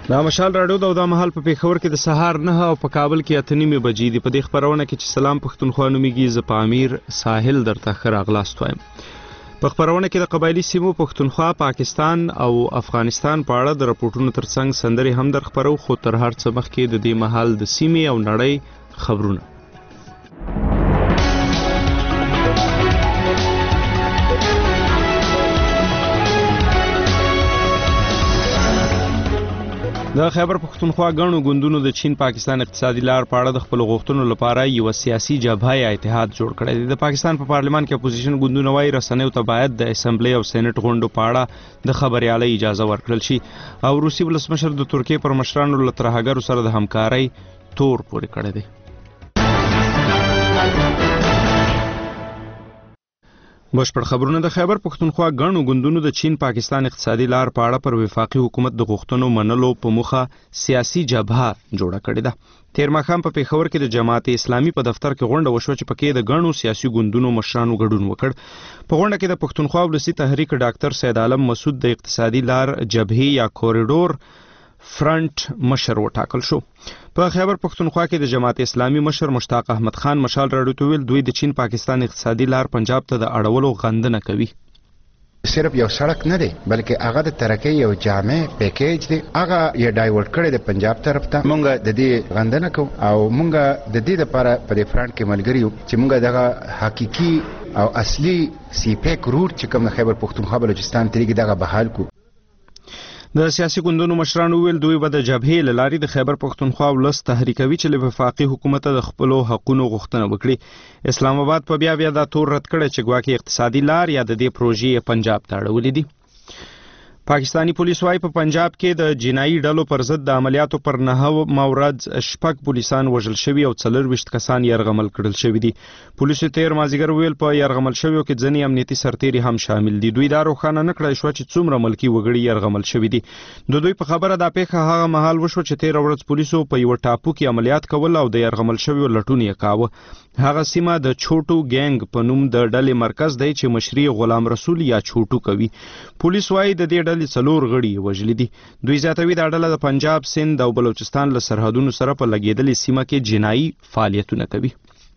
دا مشال راډیو دا مهال په پیښور کې د سهار 9 او په کابل کې 8:30 بجې دي. په دې خبرونه کې چې سلام پښتونخوا نومیږي، زه په امیر ساحل درته ښه راغلاست وایم. په خبرونه کې د قبایلی سیمو پښتونخوا، پاکستان او افغانستان په اړه د راپورټونو ترڅنګ سندرې هم در خبرو، خو تر هر څه مخکې د دې مهال د سیمې او نړۍ خبرونه. د خیبر پښتونخوا غنو ګوندونو د چین پاکستان اقتصادي لار په اړه د خپل غوښتنو لپاره یو سیاسي جبهه یا اتحاد جوړ کړی دی. د پاکستان په پارلمان کې اپوزیشن ګوندونه وايي رسنیو ته باید د اسمبلی او سېنات غونډو په اړه د خبريالۍ اجازه ورکړل شي، او روسي ولسمشر د ترکیې پر مشرانو له ترهګرو سره د همکارۍ تور پورې کړی دی. بشپړ خبرونه. د خیبر پښتونخوا غنو ګوندونو د چین پاکستان اقتصادي لار په اړه پر وفاقي حکومت د غوښتنو منلو په موخه سیاسي جبهه جوړه کړې ده. تیر ماښام په پیښور کې د جماعت اسلامي په دفتر کې غونډه وشوه چې پکې د غنو سیاسي ګوندونو مشرانو ګډون وکړ. په غونډه کې د پښتونخوا ولسی تحریک ډاکټر سید عالم مسعود د اقتصادي لار جبهه یا کوریډور فرنٹ مشر وټاکل شو. په خیبر پښتونخوا کې د جماعت اسلامي مشر مشتاق احمد خان مشال راډیو ته ویل دوی د چین پاکستان اقتصادي لار پنجاب ته د اړولو غندنه کوي. صرف یو سړک نه دی بلکې هغه د ترقۍ یو جامع پیکیج دی، هغه یې ډایورټ کړی د پنجاب طرف ته. مونږ د دې غندنه کوو او مونږ د دې لپاره په دې فرنٹ کې ملګری یو چې مونږ دغه حقيقي او اصلي سی پیک روټ چې کوم خیبر پښتونخوا بلوچستان تریږي دغه بحال کو. د سیاسي ګوندونو مشرانو ویل دوی به د جبهې له لارې د خیبر پښتونخوا ولس تحریکوي چې له وفاقي حکومت د خپلو حقونو غوښتنه وکړي. اسلام آباد په بیا دا تور رد کړی چې ګواکې اقتصادي لار یا د دې پروژې پنجاب ته اړولې دي. پاکستانی پولیس وايي په پنجاب کې د جنایي ډلو پر ضد د عملیاتو پر 9 مورد 6 پولیسان وژل شوي او 24 کسان یرغمل کړل شوي دي. پولیسو تیر مازیګر ویل په یرغمل شویو کې ځینې امنیتي سرتیري هم شامل دي. دوی دا روښانه نه کړی شو چې څومره ملکی وګړي یرغمل شوي دي. دوی په خبره دا پیښه هغه مهال وشو چې تیر ورځ پولیسو په یو ټاپو کې عملیات کول او د یرغمل شویو لټون یې کاوه. هغه سیمه د چوټو ګینګ په نوم د ډلې مرکز دی چې مشري غلام رسول یا چوټو کوي. پولیس وايي د دې ډلې 4 غړي وژلي دي. دوی زیاتوي دا ډله د پنجاب، سند او بلوچستان له سرحدونو سره په لګیدلې سیمه کې جنایي فعالیتونه کوي.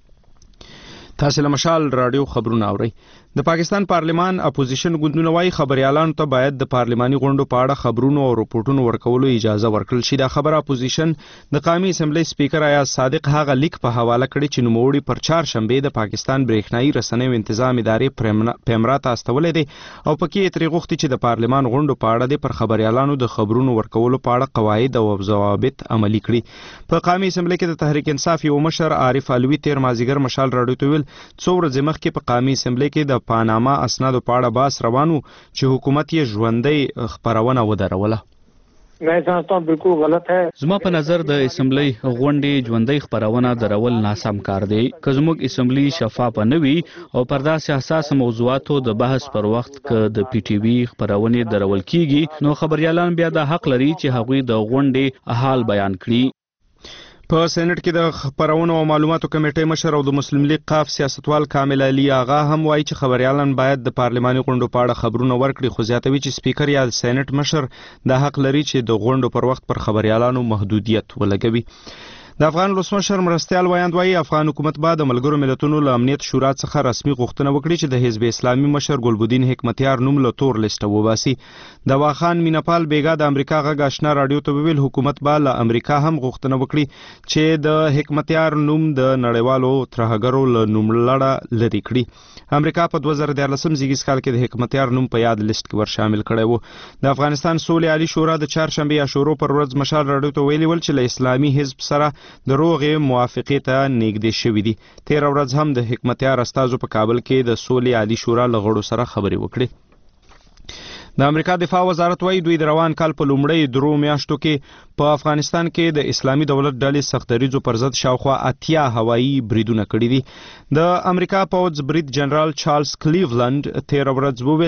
تاسو له مشال راډیو خبرونه اورئ. د پاکستان پارلمان اپوزیشن ګوندونه وايي خبريالانو ته باید د پارلماني غونډو په اړه خبرونو او رپورټونو ورکولو اجازه ورکړل شي. دا خبره اپوزیشن د قومي اسمبلی سپیکر ایاز صادق هغه لیک په حواله کړی چې نوموړي پر 4 شنبه د پاکستان برېښنايي رسنیو تنظیم ادارې پیمرا ته استولې دي او پکې یې ترې غوښتي چې د پارلمان غونډو په اړه د پر خبريالانو د خبرونو ورکولو په اړه قواعد او ضوابط عملي کړي. په قومي اسمبلی کې د تحریک انصاف یو مشر عارف علوي تیر مازیګر مشال راډیو ته ویل څو ورځې مخکې په قومي اسمبلی کې د پاناما اسنادو په اړه بحث روانو چې حکومت یې ژوندۍ خبرونه ودروله. زما په نظر د اسمبلی غونډې ژوندۍ خبرونه درول ناسم کار دی. که زموږ اسمبلی شفافه نه وي او پر داسې حساس موضوعاتو د بحث پر وخت که د پی ټی وی خبرونه درول کیږي نو خبريالان بیا د حق لري چې هغوی د غونډې حال بیان کړي. په سېنات کې د خبرونو او معلوماتو کمیټې مشر او د مسلم لیگ قاف سیاستوال کامل علي آغا هم وایي چې خبريالان باید د پارلماني غونډو په اړه خبرونه ورکړي، خو زیاتوي چې سپیکر یا سېنات مشر د حق لري چې د غونډو پر وخت پر خبريالانو محدودیت ولګوي. د افغان ولسمشر مرستیال وایند وایي افغان حکومت به د ملګرو ملتونو له امنیت شورا څخه رسمي غوښتنه وکړي چې د حزب اسلامي مشر ګلبدین حکمتیار نوم له تور لیسټه وباسي. د واخان مینپال بیګا د امریکا غږ آشنا راډیو ته ویل حکومت به له امریکا هم غوښتنه وکړي چې د حکمتیار نوم د نړیوالو ترهګرو له نوملړه لرې کړي. امریکا په 2014 زیږیز کال کې د حکمتیار نوم په یاد لیست کې ور شامل کړی و. د افغانستان سولې عالی شورا د 4 شنبه عاشورا پر ورځ مشال راډیو ته ویلي ول چې له اسلامي حزب سره د روغې موافقې ته نږدې شوي دي. تیر ورځ هم د حکمتیار استازو په کابل کې د سولې عالی شورا له غړو سره خبرې وکړې. د امریکا دفاع وزارت وايي دوی د روان کال په لومړۍ 2 میاشتو کې په افغانستان کې د اسلامي دولت ډلې سختدریزو پر ضد شاوخوا 80 هوایي بریدونه کړي دي. د امریکا پوځ برید جنرال چارلز کلیولند تیر ورځ وویل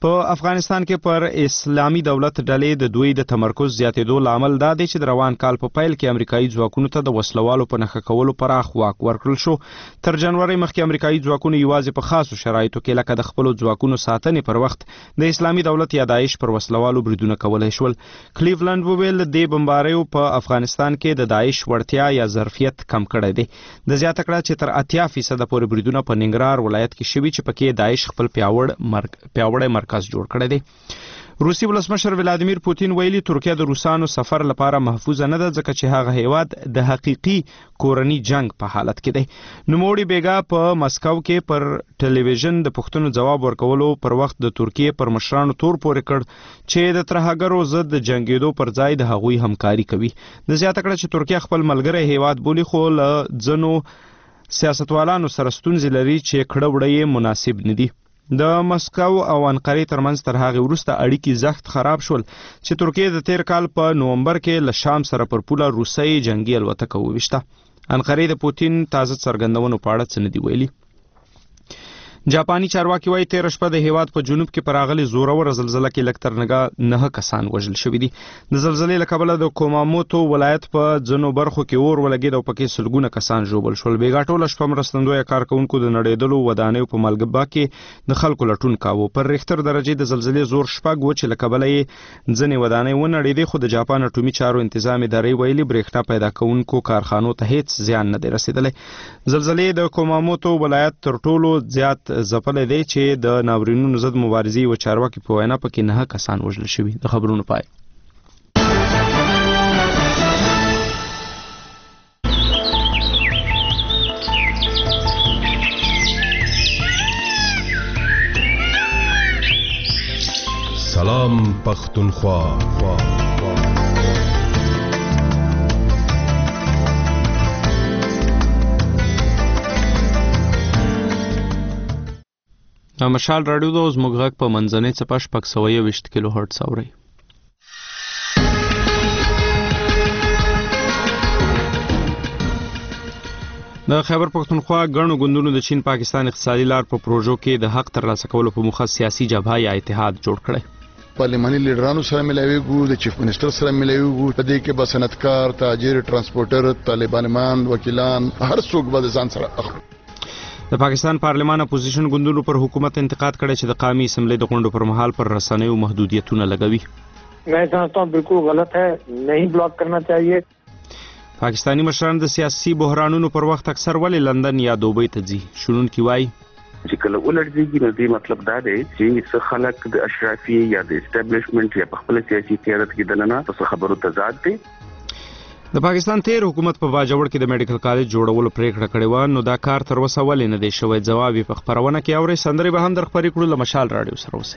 په افغانستان کې پر اسلامي دولت ډلې د دوی د تمرکز زیاتېدو لامل دا دی چې د روان کال په پیل کې امریکایي ځواکونو ته د وسلوالو په نښه کولو پراخ واک ورکړل شو. تر جنوري مخکې امریکایي ځواکونو یوازې په خاصو شرایطو کې لکه د خپلو ځواکونو ساتنې پر وخت د اسلامي دولت یا داعش پر وسلوالو بریدونه کولای شول. کلیولند وویل د بمباریو په افغانستان کې د داعش وړتیا یا ظرفیت کم کړی دی. د زیاته کړه چې تر 80% پورې بریدونه په ننګرهار ولایت کې شوي چې پکې داعش خپل پیاوړی مرکز جوړ کړی دی. روسي ولسمشر ولادیمیر پوتین ویلي ترکیه د روسانو سفر لپاره محفوظ نه ده ځکه چې هغه هیواد د حقيقي کورني جنگ په حالت کې دی. نوموړي بیګا په مسکو کې پر ټلویزیون د پښتنو جواب ورکولو پر وخت د ترکیه پر مشرانو تور پورې کړ چې د ترهګرو ضد جنگیدو پر ځای د هغوی همکاري کوي. د زیاته کړه چې ترکیه خپل ملګری هیواد بولی خو له ځنو سیاستوالانو سره ستونزې لري چې کړه وړه مناسب نه دي. د مسکو او انقرې ترمنځ تر هغه وروسته اړیکې زخت خراب شول چې ترکیه د تیر کال په نومبر کې له شام سره پر پوله روسي جنگي الوتکه وویشته. انقرې د پوتین تازه څرګندونو په اړه څه نه دی ویلي. جاپاني چارواکي وايي تیر شپه د هیواد په جنوب کې پر راغلي زوروره زلزلہ کې لږ تر 9 کسان وژل شوي دي. د زلزلې له کبله د کوماموتو ولایت په ځینو برخو کې اور ولګېد او پکې سلګونه کسان ژوبل شول. بیګا ټوله شپه مرستندویه کارکونکو د نړېدلو ودانیو په ملګبه کې د خلکو لټون کاوه. پر ریختر درجې د زلزلې زور شپږ و چې له کبله یې ځینې ودانۍ ونړېدې خو د جاپان اټومي چارو انتظام ادارې ویلي برېښنا پیدا کوونکو کارخانو ته هیڅ زیان نه دی رسېدلی. زلزلې د کوماموتو ولایت تر ټولو زیات ځپلی دی چې د ناورینونو ضد مبارزې و چارواکي په وینا پکې 9 کسان وژل شوي. د خبرونو پای. سلام پختونخوا. مشال رادیو د زموږ غږ په منځنۍ څپه 620 کیلو هرتز اوري. د خیبر پختونخوا ګڼو ګوندونو د چین پاکستان اقتصادي لار په پروژو کې د حق ترلاسه کولو په موخه سیاسي جبهه یا اتحاد جوړ کړی. پارلماني لیډرانو سره ملاویږو، د چیف منسٹر سره ملاویږو، په دې کې به صنعتکار، تاجر، ترانسپورټر، طالبان، وکیلان، هر څوک به ځان سره اخلي. د پاکستان پارلمان اپوزیشن ګوندونو پر حکومت انتقاد کړی چې د قومي اسمبلی د غونډو پر مهال پر رسنیو محدودیتونه لګوي. मैं समझता हूँ बिल्कुल गलत है, नहीं ब्लॉक करना चाहिए. پاکستانی مشران د سیاسي بحرانونو پر وخت اکثر ولې لندن یا دوبۍ ته ځي. شنونکي وایي چې کله ولړځي نو دې مطلب دا دی چې څه خلک د اشرافي یا د اسټابلیشمنت یا په خپل سیاسي قیادت کې دننه څه خبرو تضاد دي. د پاکستان تیر حکومت په باجوړ کې د میډیکل کالج جوړولو پریکړه کړې و، نو دا کار تر اوسه ولې نه دی شوی؟ جواب په خبرونه کې اوري. سندرې به هم در خبرې کړو. له مشال رادیو سره اوسئ.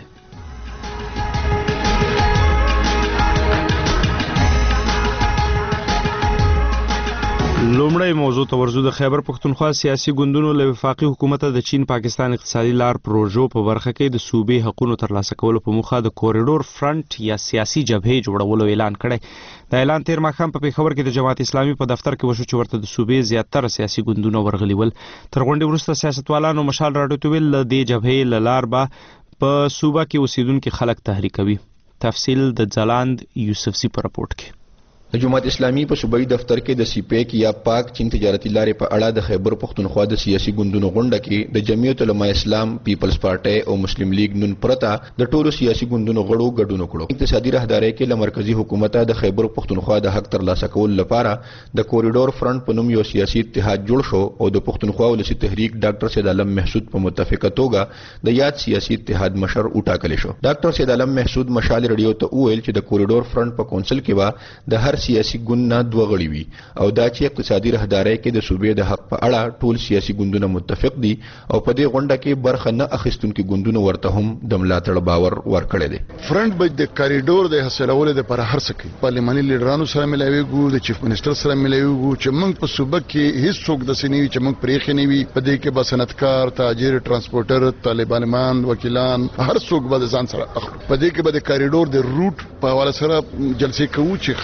لومړی موضوع ته ورځو. د خیبر پختونخوا سیاسي ګوندونو له وفاقي حکومت د چین پاکستان اقتصادي لار پروژو په برخه کې د صوبې حقوقو ترلاسه کولو په موخه د کوریډور فرنٹ یا سیاسي جبهې جوړولو اعلان کړی. د اعلان تیر ماښام په پیښور کې د جماعت اسلامي په دفتر کې وشو چې ورته د صوبې زیاتره سیاسي ګوندونه ورغلي ول. تر غونډې وروسته سیاستوالانو مشال رادیو ته ویل د جبهې له لار به په صوبه کې اوسیدونکي خلک تحریکوي. تفصیل د ځلاند یوسفزي په راپورټ کې. د جماعت اسلامي په صوبایي دفتر کې د سیپیک یا پاک چین تجارتي لارې په اړه د خیبر پختونخوا د سیاسي ګوندونو غونډه کې د جمعیت العلماء اسلام، پیپلز پارټي او مسلم لیگ نن پرته د ټولو سیاسي ګوندونو غړو ګډون وکړو. اقتصادي راهداري کې له مرکزی حکومت د خیبر پختونخوا د حق ترلاسه کولو لپاره د کوریډور فرنٹ په نوم یو سیاسي اتحاد جوړ شو او د پختونخوا ولسی تحریک ډاکټر سید عالم محسود په متفقه توګه د یاد سیاسي اتحاد مشر وټاکل شو. ډاکټر سید عالم محسود مشال رادیو ته وویل چې د کوریډور فرنٹ په کونسل کې به د هر سیاسي ګوند دوه غړي وي او دا چې اقتصادي راهداري کې د صوبې د حق په اړه ټول سیاسي ګوندونه متفق دي او په دې غونډه کې برخه نه اخیستونکو ګوندونو ورته هم د ملاتړ باور ورکړی دی. فرنٹ به د کاریډور د حاصلولو لپاره هر څه کوي. پارلماني لیډرانو سره ملاویږو، د چیف منسٹر سره ملاویږو چې موږ په صوبه کې هیڅ څوک د سنوي چې موږ پرېخې نه وي. په دې کې به صنعتکار، تاجر، ترانسپورټر، طالبان، وکیلان، هر څوک به ځان سره اخلي. په دې کې به د کاریډور د روټ په حواله سره جلسې کوو چې خلک په دې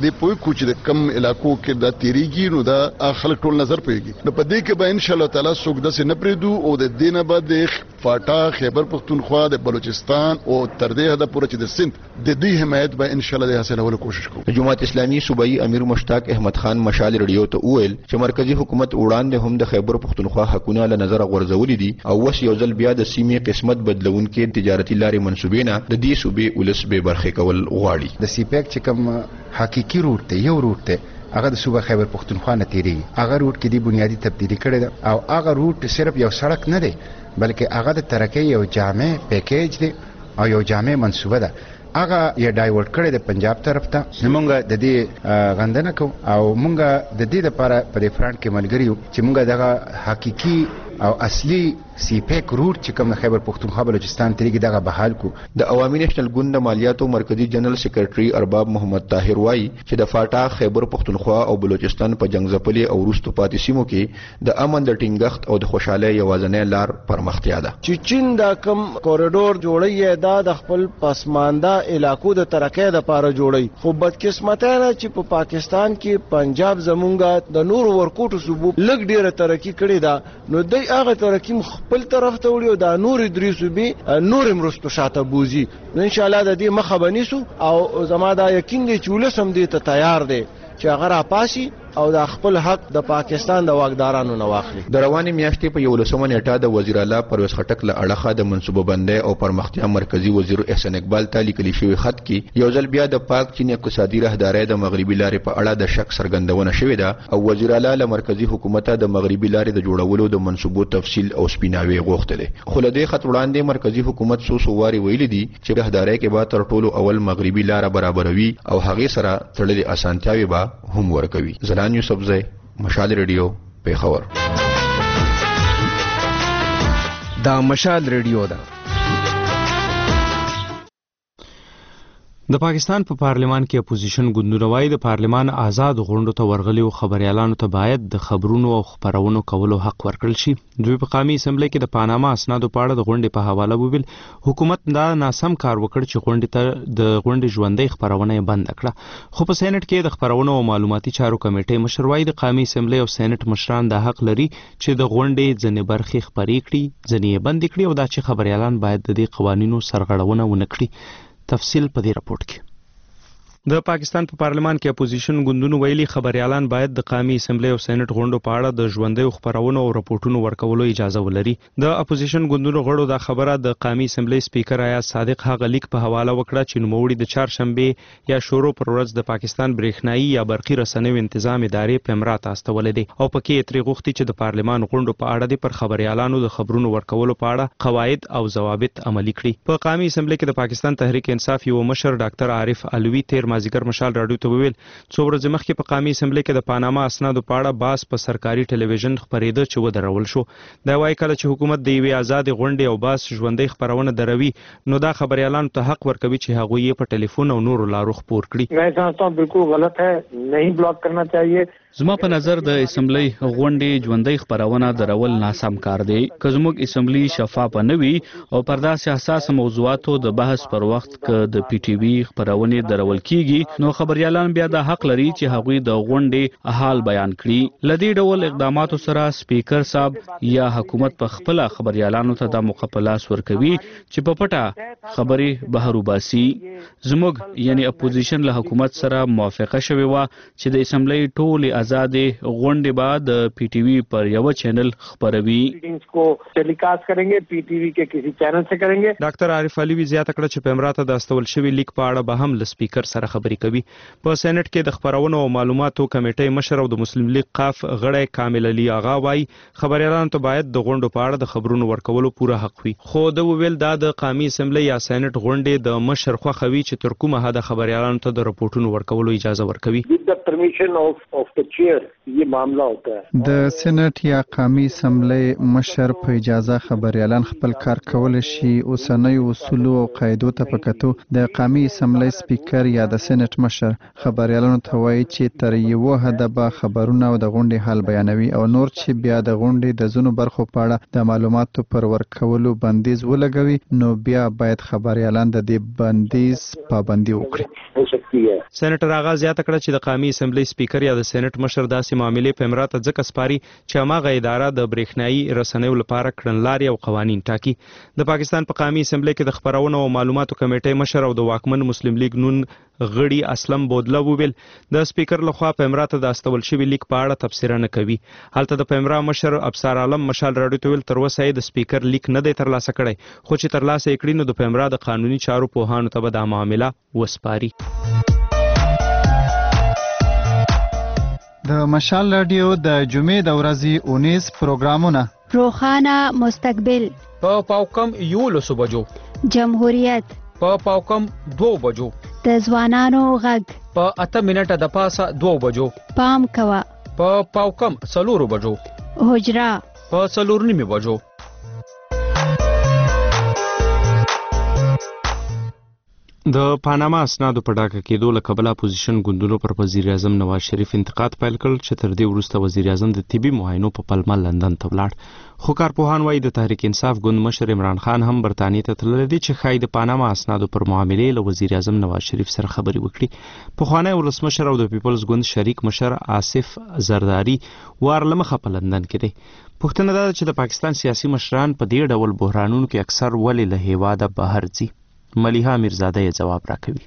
دې پوي کوچ د کم علاقو کې د تیریږي نو دا خلک ټول نظر پیږي نو په دې کې به ان شاء الله تعالی څوک د سه نه پریدو او د دینه بعد فاټا خیبر پختونخوا د بلوچستان او تر دې حد پورې چې د سند د دې حمایت به ان شاء الله د حاصلولو کوشش کوو. جماعت اسلامي صوبایي امیر مشتاق احمد خان مشال ریډیو ته وویل چې مرکزی حکومت وړاندې هم د خیبر پختونخوا حقونه له نظر غورځولې دي او وس یو ځل بیا د سیمې قسمت بدلونکې تجارتي لارې منسوبې نه د دې صوبې ولس به برخه کول غواړي. د سیپیک چې کوم حقيقي روټ ته یو روټ ته هغه د صوبه خیبر پختونخوا نه تیری هغه روټ کې دی بنیادی تبدیلی کړی ده او هغه روټ صرف یو سړک نه دی بلکې هغه د ترقۍ یو جامع پیکیج دی او یو جامع منصوبه ده هغه یې ډایورټ کړی د پنجاب طرف ته. موږ د دې غندنه کوو او موږ د دې لپاره په دې فرانت کې ملګری یو چې موږ دغه حقيقي او اصلي سیپیک روټ چې کوم خیبر پختونخوا بلوچستان تریږي دغه بحال کو. د عوامي نېشنل ګوند د مالیاتو مرکزی جنرال سیکریټري ارباب محمد طاهر وایي چې د فاټا خیبر پختونخوا او بلوچستان په جنگ ځپلي او وروستو پاتې سیمو کې د امن د ټینګښت او د خوشحالۍ یوازینۍ لار پرمختیا ده. چې چین دا کم کوریډور جوړي دا د خپل پسمانده علاقو د ترقۍ لپاره جوړي خو بدقسمته نه چې په پاکستان کې پنجاب زمونږه د نور ورکوټو صوبو لګ ډیره ترقی کړې ده نو د هغه ترقی خپل طرف ته وړي او د نور ادریسو به نور مرستو شاته بوزي نو ان شاء الله د دې مخه بنیسو او زما دا یقین دی چې ولسم دې ته تیار دی چې هغه را پاسي او د خپل حق د پاکستان د واکدارانو نه واخلي. د رواني میاشتې په 11 نیټه د وزیر اعلی پرویز خټک له اړخه د منصوبه بندۍ او پرمختیا مرکزی وزیر احسان اقبال ته لیکل شوی خط کې یو ځل بیا د پاک چین اقتصادي راهدارۍ د مغربي لارې په اړه د شک څرګندونه شوې ده او وزیر اعلی له مرکزی حکومت د مغربي لارې د جوړولو د منصوبو تفصیل او سپیناوي غوښتل. خو له دې خط وړاندې مرکزی حکومت څو واري ویلي دي چې راهدارۍ کې به تر ټولو اول مغربي لار برابروي او هغه سره تړلې اسانتیاوي به هم ورکوي. زلان یوسفزی مشال ریډیو پیښور. دا مشال ریډیو ده. د پاکستان په پارلمان کې اپوزیشن ګوندونه وايي د پارلمان آزاد غونډو ته ورغلي او خبريالانو ته باید د خبرونو او خبرونو کولو حق ورکړل شي. دوی په قومي اسمبلی کې د پاناما اسنادو په اړه د غونډې په حواله وویل حکومت دا ناسم کار وکړ چې غونډې ته د غونډې ژوندۍ خبرونه بند کړه. خو په سېنات کې د خبرونو او معلوماتي چارو کمیټې مشر وايي د قومي اسمبلی او سېنات مشران د حق لري چې د غونډې ځنې برخې خبرې کړي ځنې بند کړي او دا چې خبريالان باید د دې قوانینو سرغړونه ونه کړي. تفصیل په دې راپورټ کې. د پاکستان په پارلمان کې اپوزیشن ګوندونو ویلي خبريالان باید د قومي اسمبلی او سېنات غونډو په اړه د ژوندۍ خبرونو او راپورټونو ورکولو اجازه ولري. د اپوزیشن ګوندونو غړو دا خبره د قومي اسمبلی سپیکر ایاز صادق هغه لیک په حواله وکړه چې نوموړي د چهارشنبه یا شورو پر ورځ د پاکستان برېښنایي یا برقي رسنیو تنظیم ادارې په امرات استولې دي او پکې تری غوښتي چې د پارلمان غونډو په اړه د پر خبريالانو د خبرونو ورکولو په اړه قواعد او ضوابط عملي کړي. په قومي اسمبلی کې د پاکستان تحریک انصاف یو مشر ډاکټر عارف علوي تیر مازیګر مشال راډیو ته ویل څو ورځې مخکې په قومي اسمبلی کې د پاناما اسنادو په اړه باس په سرکاري ټلویزیون خبرېده چې ودرول شو. دا وايي کله چې حکومت د یوې آزاد غونډې او باس ژوندۍ خبرونه دروي نو دا خبريالانو ته حق ورکوي چې هغه یې په ټلیفون او نورو لارو خبر کړي. मैं समझता हूं बिल्कुल गलत है, नहीं ब्लॉक करना चाहिए. زما په نظر د اسمبلی غونډې ژوندۍ خبرونه درول ناسم کار دی. که زموږ اسمبلی شفاف نه وي او پر داسې حساس موضوعاتو د بحث پر وخت کې د پی ټی وی خبرونه درول کیږي نو خبريالان بیا د حق لري چې هغوی د غونډې حال بیان کړي. لدی ډول اقداماتو سره سپیکر صاحب یا حکومت په خپل خبريالانو ته د مقابلاس ورکوي چې په پټه خبري بهر وباسي. زموږ یعنی اپوزیشن له حکومت سره موافقه شوی و چې د اسمبلی ټول آزاد غونډې بعد پی ٹی وی پر یو چینل خبروي. मीटिंग्स को टेलीकास्ट करेंगे पीटीवी के किसी चैनल से करेंगे. ډاکټر عارف علوي زیاته کړه چې په امراته د استول شوی لیک په اړه به هم له سپیکر سره خبرې کوي. په سېنات کې د خبرونو او معلوماتو کمیټې مشر او د مسلم لیگ قاف غړی کامل علي آغا وايي خبريالانو ته باید د غونډو په اړه د خبرونو ورکولو پوره حق وي. خو د ویل دا د قومي اسمبلی یا سېنات غونډې د مشر خوښوي چې تر کومه حد خبريالانو ته د راپورټونو ورکولو اجازه ورکوي. With the permission of the chair ये मामला होता है। د سېنات یا قومي اسمبلی مشر په اجازه خبريالان خپل کار کول شي. اوسنۍ اصول او قاعدو ته پکتو د قومي اسمبلی سپیکر یا د سېنات مشر خبريالانو ته وایي چې تر یو حد به خبرونه او د غونډې حل بیانوي او نور چې بیا د غونډې د زونو برخو په اړه د معلوماتو پر ورکولو بندیز ولګوي نو بیا باید خبريالان د دې بندیز پابندي وکړي. سېنیټر آغا زیاته کړه چې د قومي اسمبلی سپیکر یا د سېنات مشر داسې معاملې په امرات ځکه سپاري چې هغه اداره د برېښنايي رسنیو لپاره کړنلارې او قوانین ټاکي. د پاکستان په قومي اسمبلی کې د خبرونو او معلوماتو کمیټې مشر او د واکمن مسلم لیگ نون غړي اسلم بودله وویل د سپیکر لخوا په امرات د استول شوی لیک په اړه تفسیر نه کوي. هلته د پیمرا مشر ابصار عالم مشال راډیو ته ویل تر اوسه د سپیکر لیک نه دی ترلاسه کړی خو چې ترلاسه یې کړي نو د پیمرا د قانوني چارو پوهانو ته به دا معامله وسپاري. د مشال رادیو د جمعې د ورځې 19 پروګرامونه روخانه مستقبل په پاوکم 11 بجو، جمهوریت په پاوکم 2 بجو، د ځوانانو غږ په 8 منټه د پاسه 2 بجو، پام کوا په پاوکم 4 بجو، حجرا په 4:30 بجو. د پاناما اسنادو په ډاکه کېدو له کبله اپوزیشن ګوندونو پر وزیر اعظم نواز شریف انتقاد پیل کړ چې تر دې وروسته وزیر اعظم د طبي معاینو په پلمه لندن ته ولاړ. خو کارپوهان وایي د تحریک انصاف ګوند مشر عمران خان هم برطانیې ته تللی دی چې ښایي د پاناما اسنادو پر معاملې له وزیر اعظم نواز شریف سره خبرې وکړي. پخوانی ولسمشر او د پیپلز ګوند شریک مشر آصف زرداری وار له مخه په لندن کې دی. پوښتنه دا ده چې د پاکستان سیاسي مشران په دې ډول بحرانونو کې اکثر ولې له هیواده بهر ځي؟ ملیحه میرزاده یې جواب راکوي.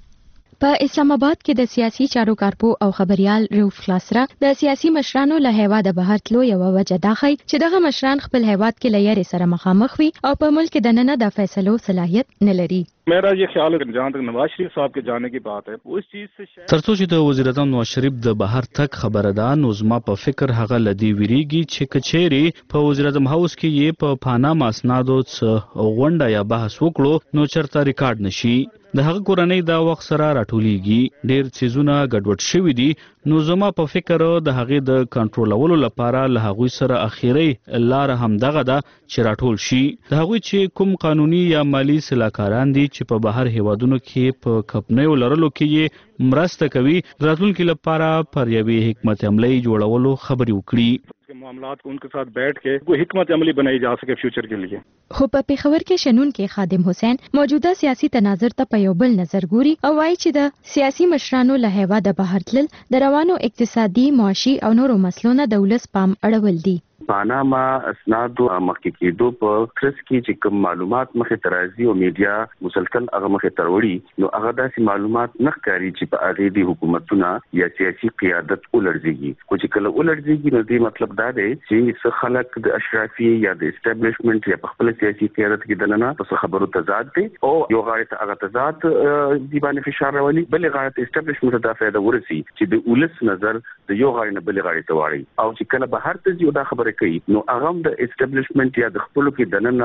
په اسلام آباد کې د سیاسي چارو کارپو او خبريال روف خلاصره د سیاسي مشرانو له هیواده بهر تلو یو وجه دا ښيي چې دغه مشران خپل هیواد کې له یاري سره مخامخ وي او په ملک د ننه د فیصلو صلاحیت نه لري. मेरा ये ख्याल है जहाँ तक नवाज शरीफ साहब के जाने की बात है उस चीज से ترڅو چې د وزیر اعظم نواز شریف د بهر تک خبره ده نو زما په فکر هغه لدی ویریږي چې کچېری په وزیر اعظم هاوس کې یې په پاناما اسنادو غونډه یا بحث وکړو نو چرته ریکارډ نشي. د هغه کورنۍ دا وخت سره راټولېږي ډېر څیزونه ګډوډ شوي دي نو زما په فکر د هغې د کنټرولولو لپاره له هغوی سره اخیری لار هم دغه ده چې راټول شي. د هغوی چې کوم قانوني یا مالی سلاکاران دي چې په بهر هیوادونو کې په کمپنیو لرلو کې یې مرسته کوي د راتلونکي لپاره پر یوې حکمت عملي جوړولو خبرې وکړي. मामलात को उनके साथ बैठ के कोई हिकमत अमली बनाई जा सके फ्यूचर के लिए. خو په پیښور کې شنون کې خادم حسین موجوده سیاسي تناظر ته په یو بل نظر ګوري او وایي چې د سیاسي مشرانو له هیواده بهر تلل د روانو اقتصادي معاشي او نورو مسلو نه د ولس پام اړول دي. پاناما اسنادو مخکې کېدو په ترڅ کې چې کوم معلومات مخې ته راځي او میډیا مسلسل هغه مخې ته وړي نو هغه داسې معلومات نه ښکاري چې په هغې د حکومتونه یا سیاسي قیادت ولړزېږي. خو چې کله ولړزېږي نو دې مطلب دا دی چې څه خلک د اشرافي یا د اسټابلیشمنټ یا په خپل سیاسي قیادت کې دننه په خبرو تضاد دی او یو غاړې ته هغه تضاد دې باندې فشار راولي بلې غاړې ته اسټابلیشمنټ ته دا فایده ورسي چې د ولس نظر د یو غاړې نه بلې غاړې ته واړي او چې کله بهر ته ځي دا خبره کوي نو هغه د اسټابلیشمنت یا د خپلو کې دننه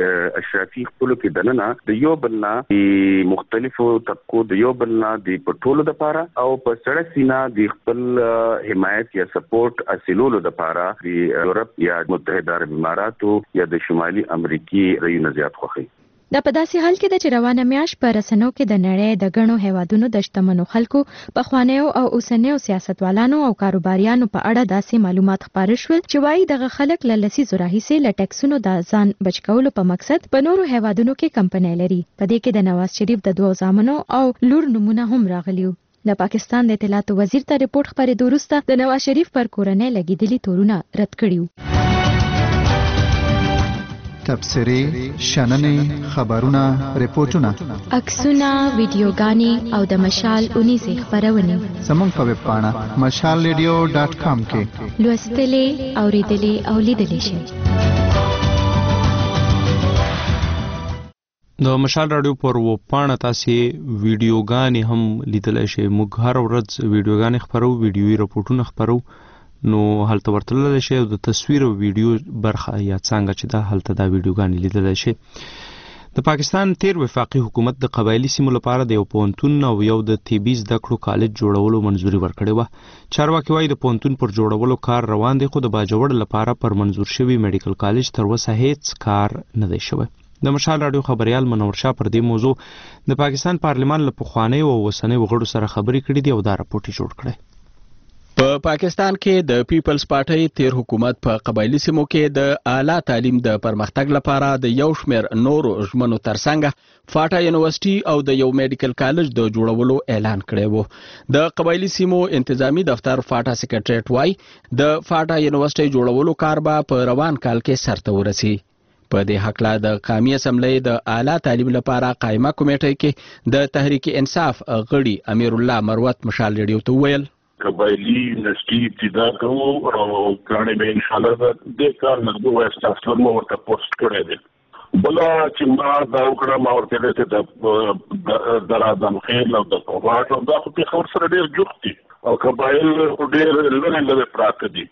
د اشرافي خپلو کې دننه د یو بل نه د مختلفو طبقو د یو بل نه د پټولو لپاره او په سړه سینه د خپل حمایت یا سپورټ حاصلولو لپاره د یورپ یا متحده عرب اماراتو یا د شمالي امریکای رایونه زیات خوښي. دا په داسې حال کې د چې روانه میاشت په رسنیو کې د نړۍ د ګڼو هیوادونو د شتمنو خلکو پخوانیو او اوسنیو سیاستوالانو او کاروباریانو په اړه داسې معلومات خپاره شول چې وایي دغه خلک له لسیزو راهیسې له ټیکسونو د ځان بچ کولو په مقصد په نورو هیوادونو کې کمپنۍ لري. په دې کې د نواز شریف د 2 زامنو او لور نمونه هم راغلیو. د پاکستان د اطلاعاتو وزیر ته ریپورت خپرېدو وروسته د نواز شریف پر کورنۍ لګېدلي تورونه رد کړي. تبصرې، شننې، خبرونه، ریپورتونه، عکسونه، ویډیوګانې او د مشال 19 خبرونه زموږ په ویب پاڼه mashalradio.com کې لوستلې، اوریدلې او لیدلې شئ. د مشال رادیو پر ویب پاڼه تاسو ویډیوګانې هم لیدلای شئ. موږ هر ورځ ویډیوګانې خبرو، ویډیوي راپورټونه خبرو نو هلته ورتللی شئ او د تصویر او ویډیو برخه یا څنګه چې دا هلته دا ویډیوګانې لیدلی شئ. د پاکستان تیر وفاقي حکومت د قبایلی سیمو لپاره د یو پوهنتون او یو د طبي زده کړو کالج جوړولو منځوري ورکړې وه. چارواکي وایي د پوهنتون پر جوړولو کار روان دی، خو د باجوړ لپاره پر منظور شوي میډیکل کالج تر اوسه هیڅ کار نه دی شوی. د مشال راډیو خبريال منور شاه پر دې موضوع د پاکستان پارلمان له پخوانیو او اوسنیو غړو سره خبرې کړې دي او دا راپورټ جوړ کړی. په پاکستان کې د پیپلز پارټي تیر حکومت په قبایلی سیمو کې د اعلی تعلیم د پرمختګ لپاره د یو شمېر نورو ژمنو ترڅنګ فاټا یونیورسيټي او د یو میډیکل کالج د جوړولو اعلان کړی و. د قبایلی سیمو انتظامی دفتر فاټا سیکریټریټ وایي د فاټا یونیورسيټي جوړولو کار به په روان کال کې سرته ورسي. په دې حقله د قومي اسمبلی د اعلی تعلیم لپاره قائمه کمیټه کې د تحریک انصاف غړي امیر الله مروت مشال ریډیو ته ویل قبایلی یونیورسيټي ابتدا کوو او کانه به ان شاء الله د کار نګو واسطه مو ورته پوسټ کړی دی. بل چې ما دا وکړه ما ورته ته درادم خیر او د پروات او د خبر سره ډیر جوړتي او قبایل ډیر لږ پراته دي.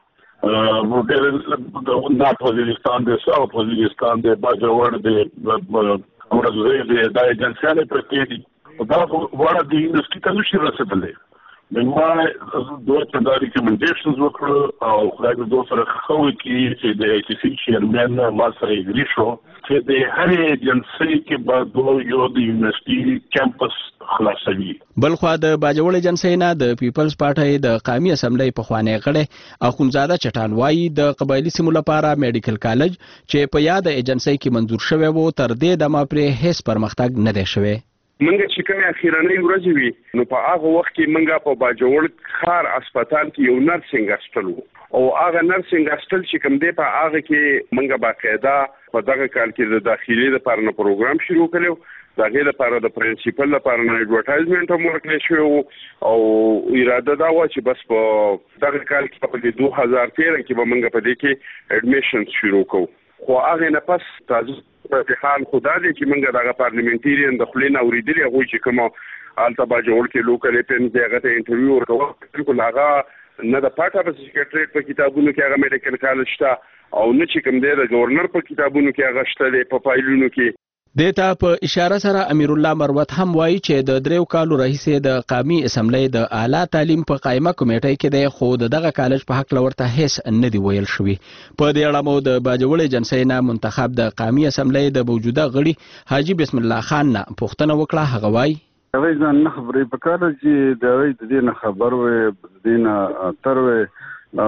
ډیر د وزیرستان د ساوث وزیرستان د باجوړ د امرزوی د ایجنسیانه پرته دي. دا وړه د یونیورسيټي ته نشي رسیدلې. ما دوه تداري ریکمنډیشنز وکړو او خدای دوه سره خوي کې چې د ای ټي سی چیرمن ما سره یې شو چې د هر ایجنسی کې به دوه یو د یونیورسيټي کیمپس خلاصوي. بلخوا د باجوړ ایجنسی نه د پیپلز پارټي د قومي اسمبلی په خوانه غړي اخونزاده چټان وایي د قبایلی سیمو لپاره میډیکل کالج چې په یاد ایجنسی کې منظور شوی وو تر دې د ما پرې هیڅ پرمختګ نه دی شوی. منګه چې کومه اخیرنۍ ورځ وي نو په هغه وخت کې منګه په باجوړ خار هسپتال کې یو نرسنګ هاسټل او هغه نرسنګ هاسټل چې کوم دی په هغه کې منګه باقاعده په دغه کال کې د داخلي لپاره نو پروګرام شروع کړو. دغه لپاره د پرنسپل لپاره نو ایډورټایزمنت هم ورکړل شو او اراده دا و چې بس په دغه کال کې په 2013 کې به منګه په دې کې اډمیشن شروع کوو. خو هغه نه پس تاسو په حال خدا دې چې موږ دغه پارلیمنټریان د خلینو اوریدل هغه چې کوم الته باجوړ کې لوکل اپن دغه ته انټرویو ورکوه بالکل هغه نه د پاټا په سیکریټریټ په کتابونو کې هغه میډیکل کالج شته او نه چې کوم دی د گورنر په کتابونو کې هغه شته په فایلونو کې. دیتا په اشاره سره امیر الله مروت هم وایي چې د دریو کالو رئیسې د قومي اسمبلی د اعلی تعلیم په قائمه کمیټه کې د خود دغه کالج په حق لورته هیڅ نه دی ویل شوی. په دې اړه مو د باجوړ ایجنسی نه منتخب د قومي اسمبلی د موجوده غړي حاجی بسم الله خان نه پوښتنه وکړه. هغه وایي هغه ځان نه خبرې په کار چې د دې نه خبر وې دینه تر وې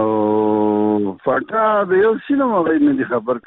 او فاټا د یو سینما غي نه خبر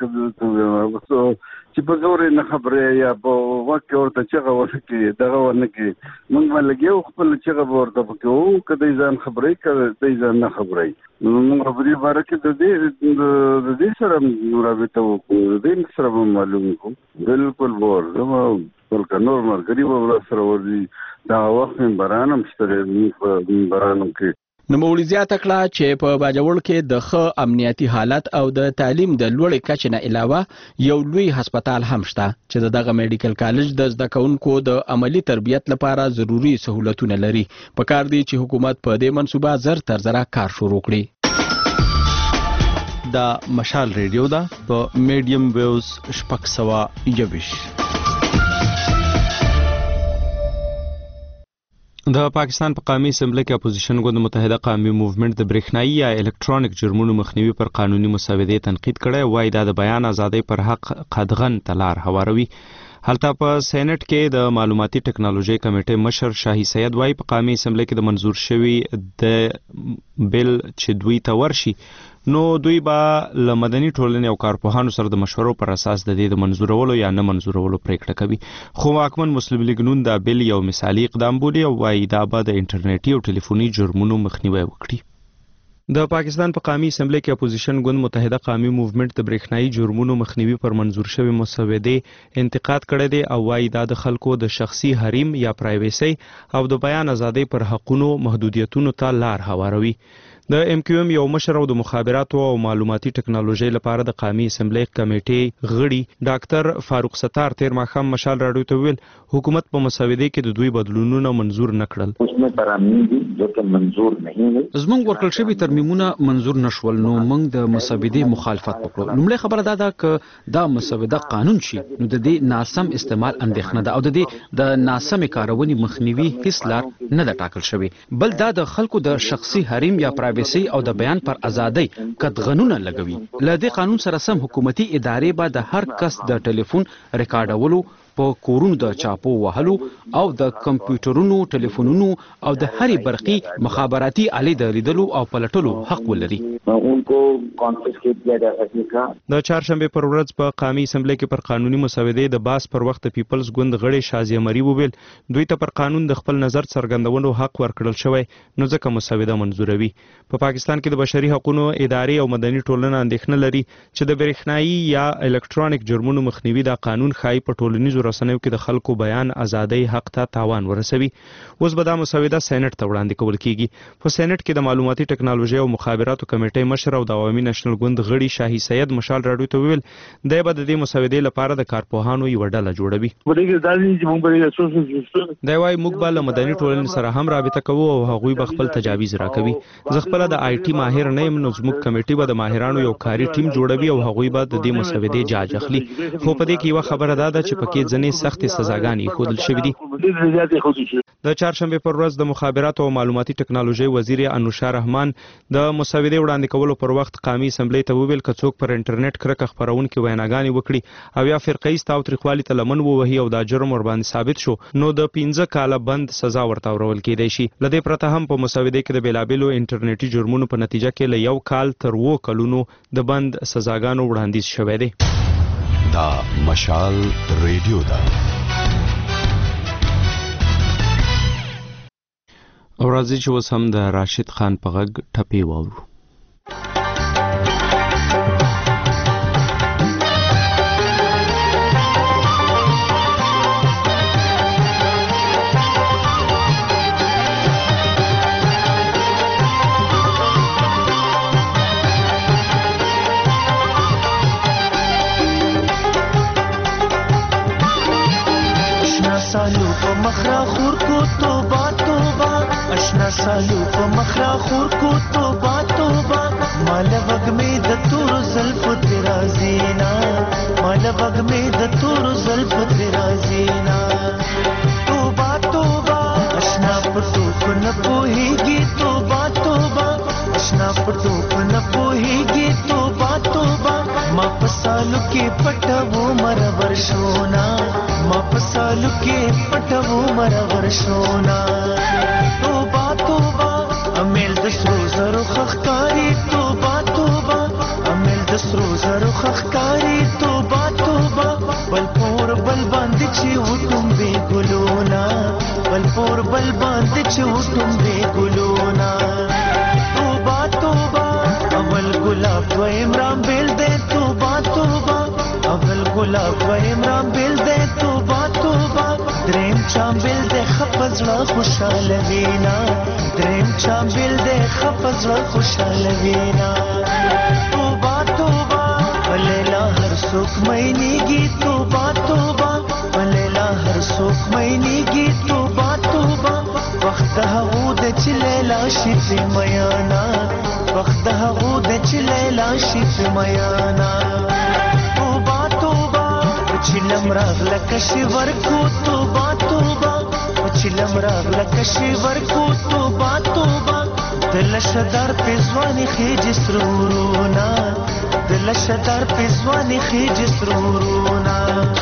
کړو چې په زور نه خبرې یا په وکه ورته چې ورته دغه ورنه کې موږ ولګیو خپل چې ورته پکو کدی ځان خبرې کړي ځان نه خبرې موږ خبرې بارکه د دې سره رابطه وکړو د دې سره معلوم کو بالکل ورته بلکې نورمال غریب ور سره وردي دا وخت برانم ستره برانم کې نوموړي زیاته کړه چې په باجوړ کې د ښه امنیتي حالت او د تعلیم د لوړې کچې نه علاوه یو لوی هسپتال هم شته چې دغه میډیکل کالج د زده کوونکو د عملی تربیت لپاره ضروری سہولتونه لري. په کار دی چې حکومت په دې منصوبه زر تر زره کار شروع کړي. دا مشال ریډیو دا په میډیم ویوز شپږ سوه یویش. د پاکستان په قومي اسمبلی کې اپوزیشن ګوند متحده قومي موومېنټ د برېښنایي یا الکترونیک جرمونو مخنیوي پر قانوني مسودې تنقید کړی. وایي دا د بیان ازادۍ پر حق قدغن تلار هواروي. هلته په سېنات کې د معلوماتي ټکنالوژي کمیټې مشر شاهي سید وایي په قومي اسمبلی کې د منظور شوی د بل چې دوی ته ورشي نو دوی به له مدني ټولنې او کارپوهانو سره د مشورو پر اساس د دې د منظورولو یا نه منظورولو پریکړه کوي. خو واکمن مسلم لیګ نون دا بل یو مثالي اقدام بولي او وایي دا به د انټرنیټي او ټلیفوني جرمونو مخنیوي وکړي. د پاکستان په قومي اسمبلی کې اپوزیشن ګوند متحده قومي موومېنټ د برېښنایي جرمونو مخنیوي پر منظور شوی مسودې انتقاد کړی دی او وایي دا د خلکو د شخصي حریم یا پرایویسي او د بیان ازادۍ پر حقونو محدودیتونو ته لار هواروي. د ام کیو ام یو مشر او د مخابراتو او معلوماتي ټکنالوژي لپاره د قومي اسمبلی کمیټې غړي ډاکټر فاروق ستار تیر ماښام مشال راډیو ته ویل حکومت په مسودې کې د دوی بدلونونه منزور نه کړل. زموږ ورکړل شوي ترمیمونه منزور نشول نو موږ د مسودې مخالفت وکړو. لومړی خبره دا ده چې دا مسوده قانون شي نو د دې ناسم استعمال اندېښنه ده او د دې د ناسمې کارونې مخنیوي هیڅ لار نه ده ټاکل شوې، بل دا د خلکو د شخصي حریم یا پرایویسي او د بیان پر ازادۍ قدغنونه لګوي. له دې قانون سره سم حکومتي ادارې به د هر کس د ټلیفون ریکارډولو، په کورونو د چاپو وهلو او د کمپیوټرونو، ټلیفونونو او د هرې برقي مخابراتي آلې د لیدلو او پلټلو حق ولري. د چهارشنبه پر ورځ په قومي اسمبلی کې پر قانوني مسودې د باس پر وخت پیپلز ګوند غړي شازیه مری وویل دوی ته پر قانون د خپل نظر څرګندولو حق ورکړل شوی نو ځکه مسوده منزوروي. په پاکستان کې د بشري حقوقو ادارې او مدني ټولنه اندېښنه لري چې د برېښنایي یا الکترونیک جرمونو مخنیوي د قانون ښایي په ټولنیزو رسنیو کې د خلکو بیان ازادۍ حق ته تاوان ورسوي. اوس به دا مسوده سېنات ته وړاندې کول کیږي. په سېنات کې د معلوماتي ټکنالوژي او مخابراتو کمیټې مشر او د عوامي نېشنل ګوند غړي شاهي سید مشال راډیو ته ویل دی به د دې مسودې لپاره د کارپوهانو یو ډله جوړوي. دی وايي موږ به له مدني ټولنې سره هم رابطه کوو او هغوی به خپل تجاویز راکوي. زه خپله د آی ټي ماهر نه یم نو زموږ کمیټې به د ماهرانو یو کاري ټیم جوړوي او هغوی به د دې مسودې جاج اخلي. خو په دې کې یوه خبره دا ده چې پکې ځینې سختې سزاګانې ښودل شوي دي. د چهارشنبه پر ورځ د مخابراتو او معلوماتي ټکنالوژي وزیر انوشا رحمان د مسودې وړاندې کولو پر وخت قومي اسمبلی ته وویل که څوک پر انټرنیټ کرکه خپرونکي ویناګانې وکړي او یا فرقه‌ایز تاوتریخوالي ته لمن ووهي او دا جرم ورباندې ثابت شو نو د 15 کاله بند سزا ورته ورول کېدای شي. له دې پرته هم په مسودې کې د بیلابېلو انټرنیټي جرمونو په نتیجه کې له 1 کال تر 2 کلونو د بند سزاګانو وړاندیز شوی دی. دا مشال ریډیو ده. او راځي چې اوس هم د راشد خان په غږ ټپې واورو. سالو په مخرا خور کو توبه توبه اشنا سالو په مخرا خور کو توبه توبه مال وګ می د تور زلف تیرا زینا مال وګ می د تور زلف تیرا زینا توبه توبه اشنا پټو کو نه پوهیږي توبه توبه اشنا پټو کو نه پوهیږي توبه توبه ما پسالو کې پټو مر ورشونا ما پسالو کې پټو مر ورشونا توبه توبه امیل د سرو زرو خخکاری توبه توبه امیل د سرو زرو خخکاری توبه توبه بل پور بل باندې چې وټم به ګلونا بل پور بل باندې چې وټم به ګلونا توبه توبه اول ګلاب و عمران بیل دې توبه توبه اول ګلاب و عمران بیل دې توبه توبه دریم چامبل دې خپزړه خوشاله وینا دریم چامبل دې خپزړه خوشاله وینا توبه توبه ولیلا هر څوک مېنیږي توبه توبه ولیلا هر څوک مېنیږي توبه توبه وخت هغه د چلیلا شي میانا وخت هغه د چلیلا شي میانا توبه توبه چلم راغله کشي ورکو توبه توبه چلم راغله کشي ورکو توبه توبه دل شدار پزوانی خېج سرورونا دل شدار پزوانی خېج سرورونا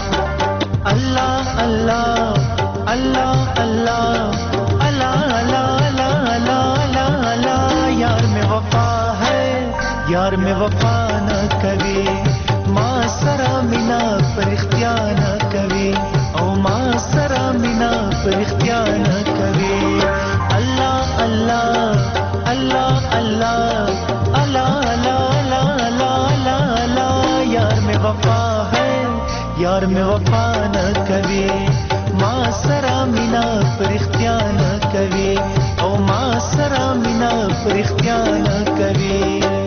الله الله الله الله الله الله الله الله यार में वफा है यार में वफा न कभी माँ सरा मिना पर इख्तियार न कभी ओ माँ सरा मिना पर इख्तियार न कभी अल्लाह अल्लाह अल्लाह अल्लाह अल्लाह अल्लाह अल्लाह अल्लाह यार में वफा है यार में वफा न कभी माँ सरा मिना पर इख्तियार न कभी ओ او ما سره مینا پرختیا نه کوي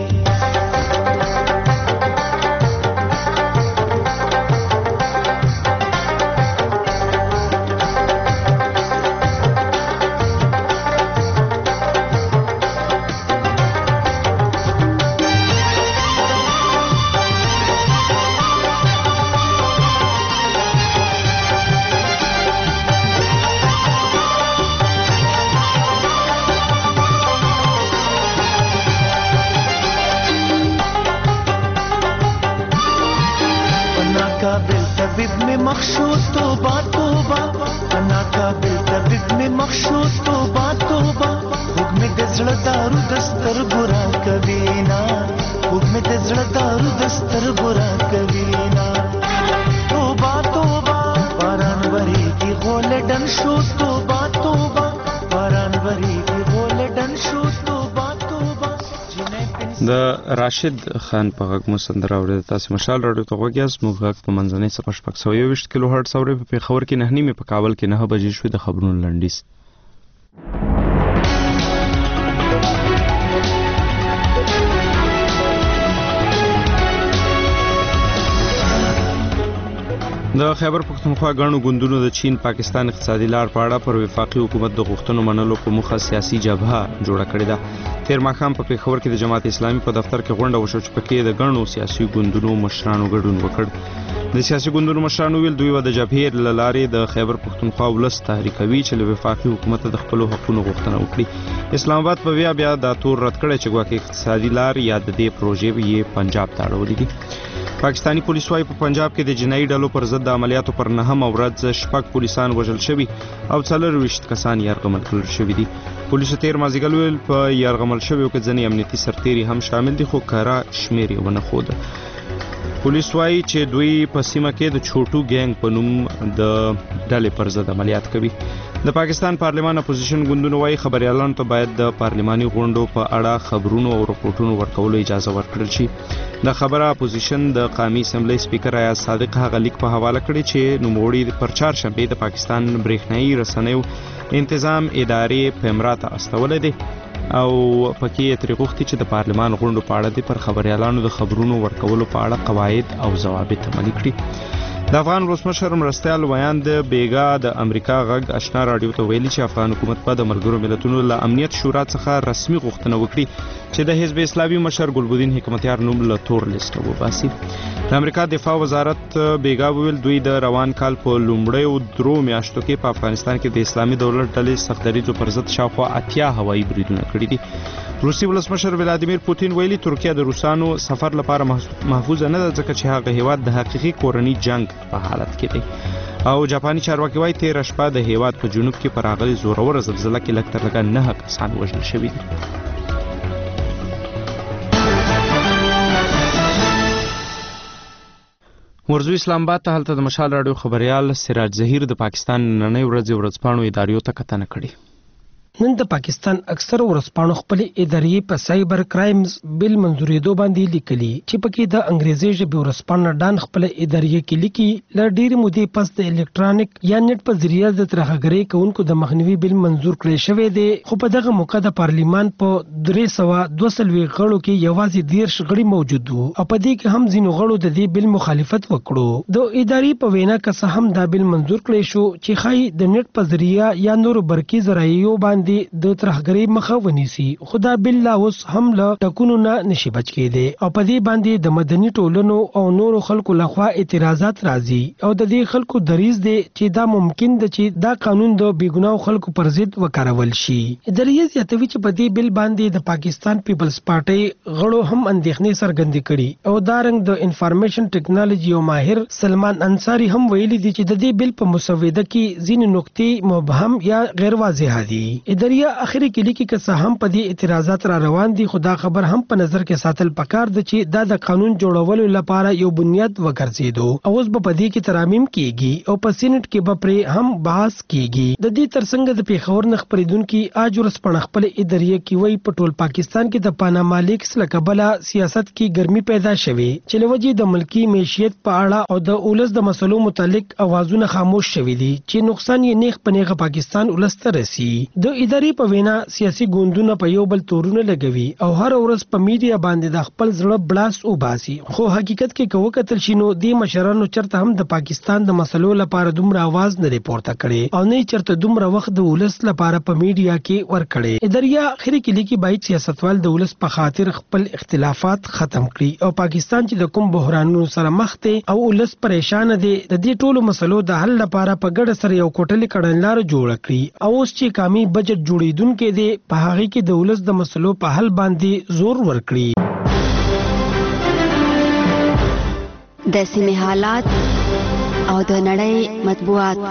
مخشوط توبہ توبہ انا قابل طبیب میں مخشوط توبہ توبہ حکم دزړه دارو دستر برا کوینا حکم دزړه دارو دستر برا کوینا توبہ توبہ باران وری کی غولډن شو توبہ توبہ باران وری کی غولډن شو توبہ توبہ د راشد خان په غږ مو سندره اورېده. تاسو مشال راډیو ته غوږ یاست. موږ غږ په منځنۍ څپه 621 کیلو هرټز اورئ. په پېښور کې 9 په کابل کې 9 بجې شوې. د خبرونو لنډیز. د خیبر پختونخوا غړو ګوندونو د چین پاکستان اقتصادي لار په اړه پر وفاقي حکومت د غوښتنو منلو په مخه سیاسي جبهه جوړه کړې ده. تیر ماښام په پېښور کې د جماعت اسلامي په دفتر کې غونډه وشوه چې پکې د غړو سیاسي ګوندونو مشرانو ګډون وکړ. د سیاسي ګوندونو مشرانو ویل دوی د جبهې له لارې د خیبر پختونخوا ولس تحریکوي چې له وفاقي حکومت د خپل حقوقو غوښتنه وکړي. اسلام آباد په بیا د تور رد کړی چې ګواکې اقتصادي لار یا د دې پروژې یې پنجاب ته اړولې دي. پاکستانی پولیس وايي په پنجاب کې د جنایي ډلو پر ضد د عملیاتو پر 9 ورځ 6 پولیسان وژل شوي او 24 کسان یرغمل کړل شوي دي. پولیسو تیر مازیګر ویل په یرغمل شویو کې ځینې امنیتي سرتیري هم شامل دي خو کارا شمیر یې ونه ښود. پولیس وايي چې دوی په سیمه کې د چوټو ګینګ په نوم د ډلې پر ضد عملیات کوي. د پاکستان پارلمان اپوزیشن ګوندونو وايي خبريالانو ته باید د پارلماني غونډو په اړه خبرونو او راپورټونو ورکولو اجازه ورکړل شي. د خبره اپوزیشن د قومي اسمبلی سپیکر ایاز صادق هغه لیک په حواله کړی چې نوموړي پر 4 شنبه د پاکستان برېښنايي رسنیو انتظام ادارې پیمرا ته استولې دي او پکې ترې غوښتي چې د پارلمان غونډو په اړه د پر خبريالانو د خبرونو ورکولو په اړه قواعد او ضوابط عملي کړي. د افغان ولسمشر مرستیال ویاند بیګا د امریکا غږ آشنا راډیو ته ویلي چې افغان حکومت په د ملګرو ملتونو له امنیت شورا څخه رسمي غوښتنه وکړي چې د حزب اسلامي مشر ګلبدین حکمتیار نوم له تور لیست وباسي. د امریکا دفاع وزارت بیګا ویل دوی د روان کال په لومړیو 3 میاشتو کې په افغانستان کې د اسلامي دولت ډلې سختدریځو پر ضد شاوخوا 80 هوایي بریدونه کړي دي. روسي ولسمشر ولادیمیر پوتین ویلي ترکیه د روسانو سفر لپاره محفوظ نه ده ځکه چې هغه هیواد د حقيقي کورني جنگ په حالت کې دی. او جاپاني چارواکي وايي تیر شپه د هیواد په جنوب کې پر راغلي زورور زلزلہ کې لږ تر لږه 9 کسان وژل شوي دي. ورزو اسلام آباد ته هلته د مشال راډیو خبريال سراج ظهیر د پاکستان نننۍ ورځپاڼو اداریو ته کتنه کړې. نن د پاکستان اکثر ورځپاڼو خپل ادارې په سایبر کرایمز بل منځورېدو باندې لیکلي چې پکې د انګریزي ژبې ورځپاڼه ډان خپل ادارې کې لیکي ل ډېر مودې پس د الکترونیک یا نت په ذریعہ د ترهګرۍ کوونکو د مخنیوي بل منځور کړی شوی دی خو په دغه موقع د پارلیمان په 322 غړو کې یوازې 10 غړي موجود وو او په دې کې هم ځینو غړو د دې بل مخالفت وکړو. د ادارې په وینا که هم دا بل منځور کړی شو چې خای د نت په ذریعہ یا نور برقي ذرایعو باندې د ترهګرۍ مخه ونیسي خو دا بل لا اوس هم له ټکونو نه نشي بچ کېدی او په دې باندې د مدني ټولنو او نورو خلکو لخوا اعتراضات راځي او د دې خلکو دریځ دی چې دا ممکن ده چې دا قانون د بیګناو خلکو پر ضد وکارول شي. ادارې زیاتوي چې په دې بل باندې د پاکستان پیپلز پارټي غړو هم اندېښنې څرګندې کړي او دا رنګ د انفارمیشن ټیکنالوژي او ماهر سلمان انصاری هم ویلي دي چې د دې بل په مسوده کې ځینې نقطې مبهم یا غیر واضح دي. ادارې اخري کې لیکي که هم په دې اعتراضات را روان دي خو دا خبر هم په نظر کې ساتل پکار ده چې دا د قانون جوړولو لپاره یو بنیاد وګرځیدو او اوس په دې کې ترامیم کیږي او په سینټ کې به پرې هم بحث کیږي. د دې ترڅنګ د پیښور نخ پریدونکو اج ورځپاڼه خپل ادارې کې وایي په ټول پاکستان کې د پاناما لیکس لکبله سیاست کې ګرمي پیدا شوه چې لوجې د ملکی معیشت په اړه او د اولس د مسلو متعلق اوازونه خاموش شوي دي چې نقصان یې نیغ په نیغه پاکستان ولست رسی. د ادارې په وینا سیاسي ګوندونه په یو بل تورونه لګوي او هر ورځ په میډیا باندې د خپل زړه بلاس وباسي، خو حقیقت کې کوه کتل شینو د مشرانو چرته هم د پاکستان د مسلو لپاره دومره आवाज نه پورته کړي او نه چرته دومره وخت د ولس لپاره په میډیا کې ورکړي. اداریا خیر کې لیکي باید سیاستوال د ولس په خاطر خپل اختلافات ختم کړي او پاکستان چې د کوم بحرانونو سره مخ دی او ولس پریشان دي د دې ټولو مسلو د حل لپاره په ګډه سره یو کوټلې کړنلار جوړ کړي او اوس چې قومي بجټ جوړیدونکو دی په هغه کې د ولس د مسلو په حل باندې زور ورکړي. د سیمې حالات او د نړۍ مطبوعات.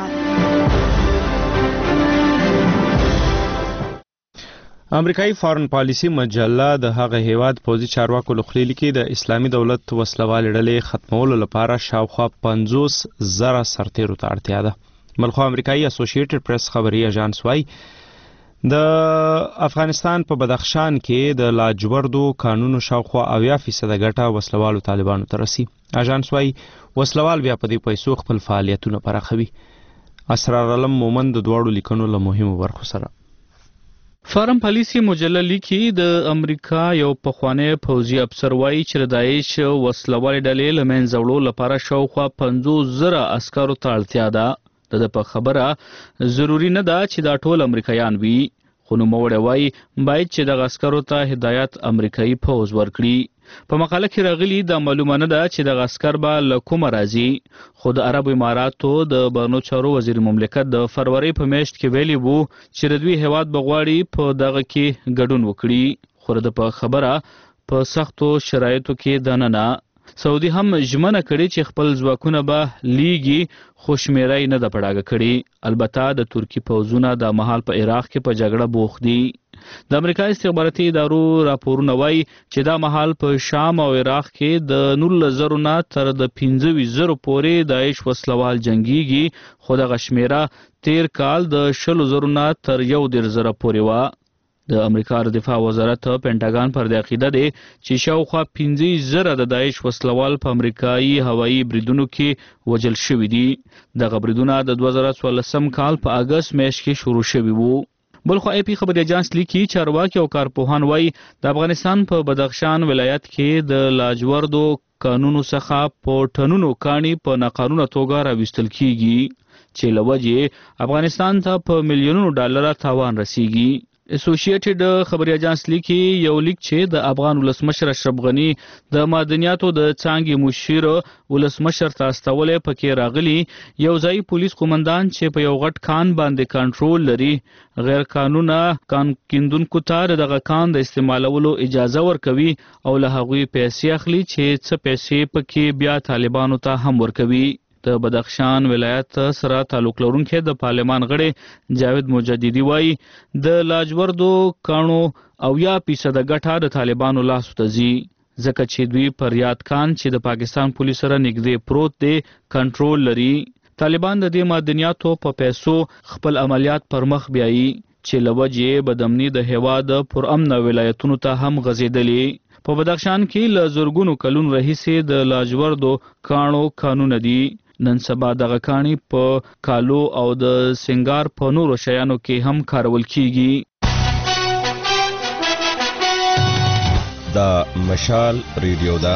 امریکایي فارن پالیسی مجله د هغه هیواد پوځي چارواکو لخوا لیکي د اسلامي دولت وسلوال ډلې ختمولو لپاره شاوخوا 50,000 سرتیرو ته اړتیا ده. بلخو امریکایي اسوسییټډ پریس خبري اژانس وايي د افغانستان په بدخشان کې د لاجوردو قانونو شاوخوا 80% ګټه وسلوالو طالبانو ته رسي. اژانس وايي وسلوال بیا په دې پیسو خپل فعالیتونه پراخوي. اسرار علم مومن د دواړو لیکنو له مهمو برخو سره. فارن پالیسی مجله لیکي د امریکا یو پخوانی پوځي افسر وایي چې د داعش وسلوالې ډلې له منځه وړو لپاره شاوخوا 50,000 عسکرو ته اړتیا ده. د په خبره ضروری نه ده چې دا ټول امریکایان وي، خو نوموړی وایي باید چې دغه عسکرو ته هدایت امریکایي پوځ ورکړي. په مقاله کې راغلي دا معلومه نه ده چې دغه عسکر به له کومه راځي، خو د عربو اماراتو د بهرنیو چارو وزیر مملکت د فروری په میاشت کې ویلي وو چې د دوی هیواد به غواړي په دغه کې ګډون وکړي، خو د په خبره په سختو شرایطو کې دننه سعودي هم ژمنه کړې چې خپل ځواکونه به لیږي، خو شمیرې نه ده پړاګه کړي. البته د ترکی پوځونه د مهال په عراق کې په جګړه بوخت دي. د امریکا استخباراتي ادارو راپورونه وایي چې دا مهال په شام او عراق کې د 19,000 نه تر د 15,000 پورې داعش وسلوال جنگيږي، خو دغه شمیره تیر کال د 20,000 نه تر 11,000 پورې وه. د امریکا د دفاع وزارت پینټاګان پر د عقیده دی چې شاوخوا 15,000 د داعش وسلوال په امریکایي هوایي بریدونو کې وژل شوي دي. دغه بریدونه د 2014 کال په اگست میاشت کې شروع شوي وو. بلخو ای پی خبري اژانس لیکي چارواکي او کارپوهان وایي د افغانستان په بدخشان ولایت کې د لاجوردو قانونو څخه په ټنونو کاڼي په ناقانونه توګه راوستل کیږي، چې له وجې افغانستان ته په میلیونونو ډالر تاوان رسیږي. اسوسییټډ خبري اژانس لیکي یو لیک چې د افغان ولسمشر اشرف غنی د معدنیاتو د څانګې مشیر ولسمشر ته استولې پکې راغلي یو ځای پولیس قومندان چې په یو غټ کان باندې کنټرول لري غیر قانونه کان کیندونکو ته دغه کان د استعمالولو اجازه ورکوي او له هغوی پیسې اخلي چې څه پیسې پکې بیا طالبانو ته هم ورکوي. د بدخشان ولایت سره تعلق لرونکي د پارلمان غړي جاوید مجددي وایي د لاجوردو کانو 80% ګټه د طالبانو لاسو ته ځي، ځکه چې دوی پر یاد کان چې د پاکستان پولیس سره نږدې پروت دی کنټرول لري. طالبان د دې معدنیاتو په پیسو خپل عملیات پر مخ بیایي چې له وجې بدامني د هیواد پر امن ولایتونو ته هم غځېدلې. په بدخشان کې له زرګونو کلون راهیسې د لاجوردو کانو قانون دي. نن سبا دغه کاڼي په کالو او د سنگار په نورو شیانو کې هم کارول کیږي. دا مشال ریډیو دا